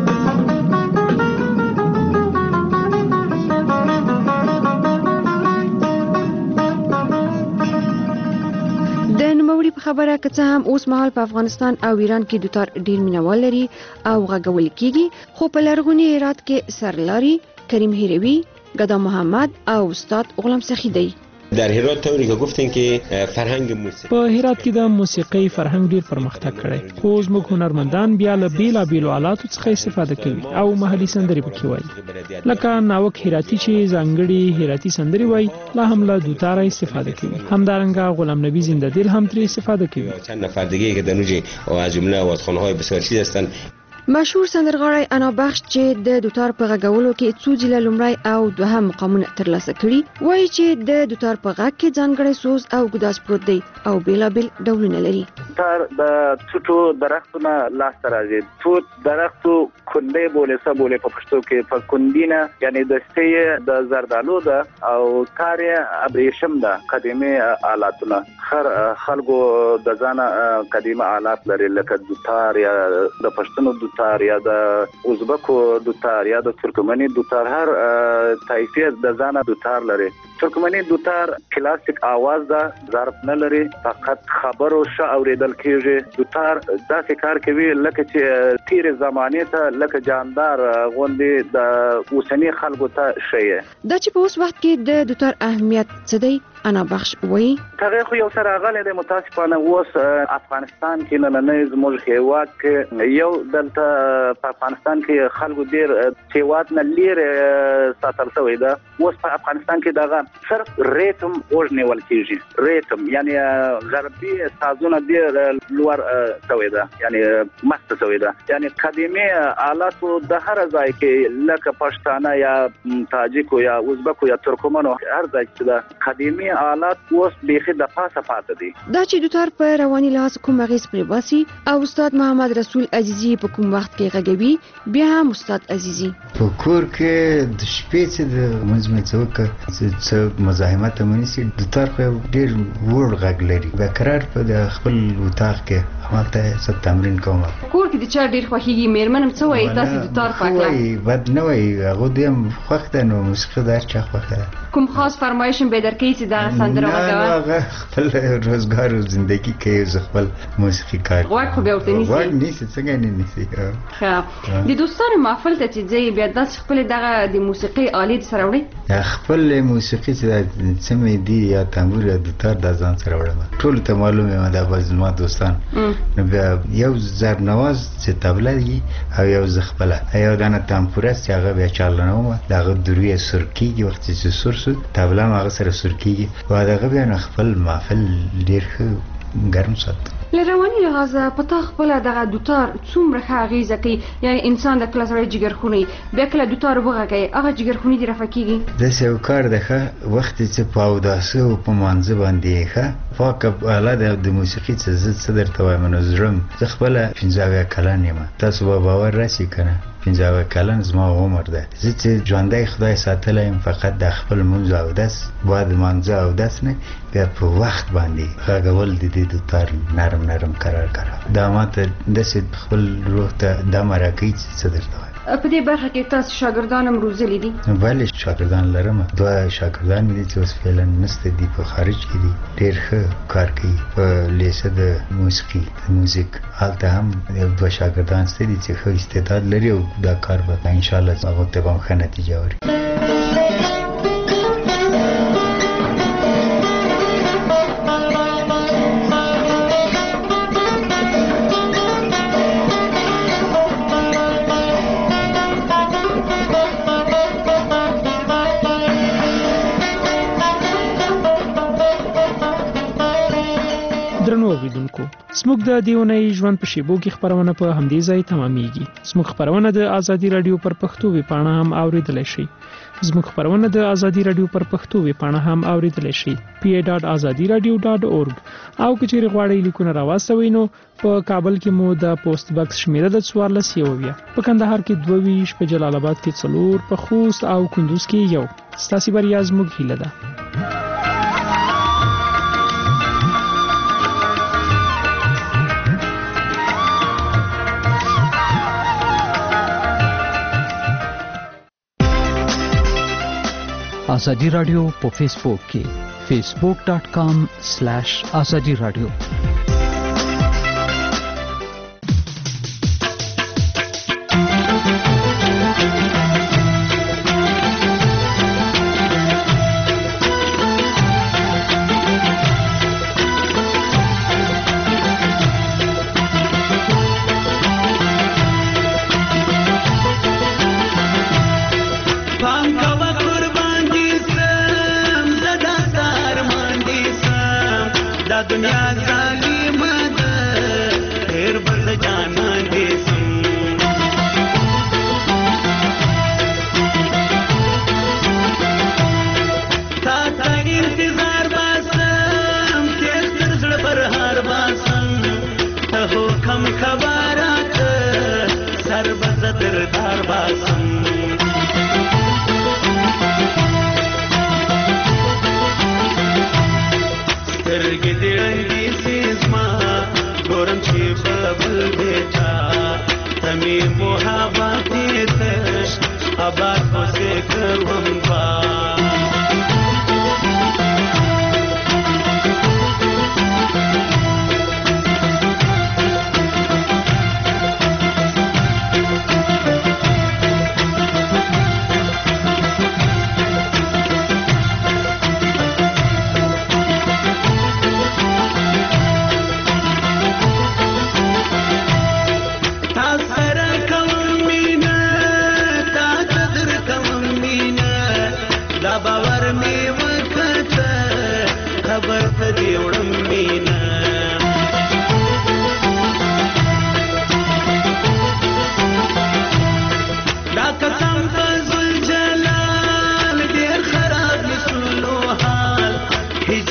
په خبره که څه هم اوس مهال په افغانستان او ایران کې دوتار ډیر مینوال لري او غږول کېږي خو په لرغوني هرات کې سرلاري کریم هیروی ګدا محمد او استاد غلام سخی دی. در هرات طوری که گفتین که فرهنگ موسیقی په هرات کې د موسیقۍ فرهنګ ډیر پرمختګ کړی خو زموږ هنرمندان بیا له بیلابیلو آلاتو څخه استفاده کوي او محلي سندرې پکې وایي لکه ناوک هراتی چې ځانګړي هراتی سندرې وایي لا هم له دوتاره استفاده کوي. همدارنګه غلام نبی زنده دل هم ترې استفاده کوي. چند نفر دیگه که در نوجه از جمله آوازخوان‌های بسیار چیز هستند. مشهور سندرغاړی انا بخش چې د دوتار په غږولو کې څو ځله لومړی او دوهم مقامونه ترلاسه کړي وایي چې د دوتار په غږ کې ځانګړی سوز او ګداز پروت دی او بیلابیل ډولونه لري. دوتار د توتو درختونه لاسته راځي. توت درختو کندې بولې په پښتو کې په کندینه یعنی د سې د زردالو ده او کار ابریشم ده قدیمي آلاتونه خلکو د ځانه قدیمه آلات لري لکه دوتار یا د پښتنو دوتار یا د ازبکو دوتار یا د ترکمني دوتار هر طایفه د ځانه دوتار لري. ترکمني دوتار کلاسیک आवाज ده ضرب نه لري فقط خبرو ش اوریدل کیږي. دوتار داسې کار کوي لکه چې تیر زمانه ته لکه جاندار غوندي د اوسنی خلکو ته شي. دا چې په اوس وخت کې د دوتار اهمیت څه دی انا بخش وایي هغه خو یو سره غلې د متاسفانه اوس افغانستان کې نن زموږ هیواد کې یو دلته په افغانستان کې خلکو ډیر هیواد نه لیر ساتل شوی ده. اوس په افغانستان کې دغه صرف ریتم اورنیول کیږي. ریتم یعنی غربي سازونه ډیر لوړ شوی ده یعنی مست شوی ده. یعنی قدیمي آلاتو د هر ځای کې لکه پښتانه یا تاجیکو یا ازبکو یا ترکمنو هر ځای کې د قدیمي آلات اوس بیخي د پاسه پاتې دي. دا چې دوتار په رواني لحاظ کوم اغیز پرې باسي او استاد محمد رسول عزیزی په کوم وخت کې غږوي بیا هم استاد عزیزی په کور کې د شپې چې د منځ څوک چې مزاحمت منسي دوتار خو ډیر وړ غږ لري به قرار په د خپل وتاخ کې همته ست تمرین کوم. کور کې د چا ډیر خوښيږي میرمنم څه وایي تاسو دوتار پاکه وایي بد نه وایي هغه دیم خوښ ده نو موسیقي دار چا خوښ ده کوم خاص فرمایش به درکې چې دا سندره وکړه خپل روزګار او ژوندۍ کې ز خپل موسیقي کار غواړم خو به ورته نيسي غواړم نيسي څنګه نه نيسي ښه د دوستانو محفل ته چې ځي بیا د خپل دغه د موسیقي آلې سره وړي خپل موسیقي چې سمې دي یا تنبور یا دوتار د ځان سره وړم ټول ته معلومه ده باز ما دوستان نو بیا یو زر نواز چې تبله دی او یو زخپله یو دانه تنبوره چې هغه بیا چالانه دغه دروي سرکیږي وخت چې سرسو تبله هغه سره سرکیږي و دغه بیا خپل محفل ډیر ګرم سات. لرواني لحاظ پتا خپل دغه دوتار څومره غیزه کوي یعنی انسان د کلاسوي جګرخونی بیا کله دوتار وغږی هغه جګرخونی دی رافکیږي د سیو کار دغه وخت چې پاوداسه او په مانځ باندې ښه فاک اله د موسیقي څه درته وایم نو زرم زه خپل 15 کلن یم تاسو به باور راسي کنه 15 کلن زما عمر ده زه چې ژوندۍ خدای ساتلم فقط د خپل منځ او داس بعد منځ او داس نه بیا په وخت باندې غږول د دې دوتار نرم قرار دا ماته د سید خپل روح ته د مرکې څه درته په دې برخه کې تاسو شاګردانم روزلي دي؟ بله شاګردان لرم دوه شاګردان دي چې اوس فعلا نسته دي په خارج کې دي ډېر ښه کار کوي په لیسه د موسیقي میوزیک هلته هم دوه شاګردان شته دي چې ښه استعداد لري او دا کار به انشاءالله هغو ته به هم ښه نتیجه ورکړي. زموږ د دیونی ژوند په شیبو کې خبرونه په همدې ځای تمامېږي. زموږ خبرونه د ازادي رادیو پر پښتو ویبپاڼه هم اوریدلای شئ. زموږ خبرونه د ازادي رادیو پر پښتو ویبپاڼه هم اوریدلای شئ. pa.azadiradio.org او کچېری غواړئ لیکونه راوستوئ نو په کابل کې مو د پوسټ باکس شمیره د 14 په کندهار کې 22 په جلال آباد کې 4 په خوست او کندوز کې 1 ستاسو بریا زموږ هیله ده. आजादी रेडियो په فیسبوک کې facebook.com/azadi radio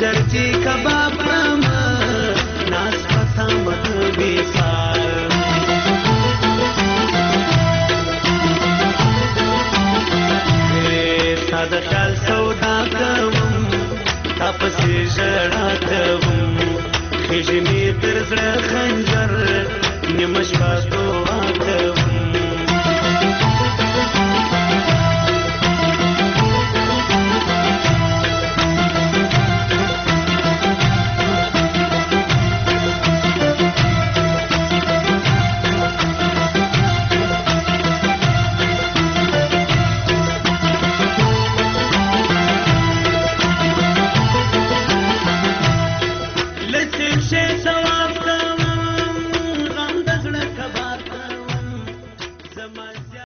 چرچی کبا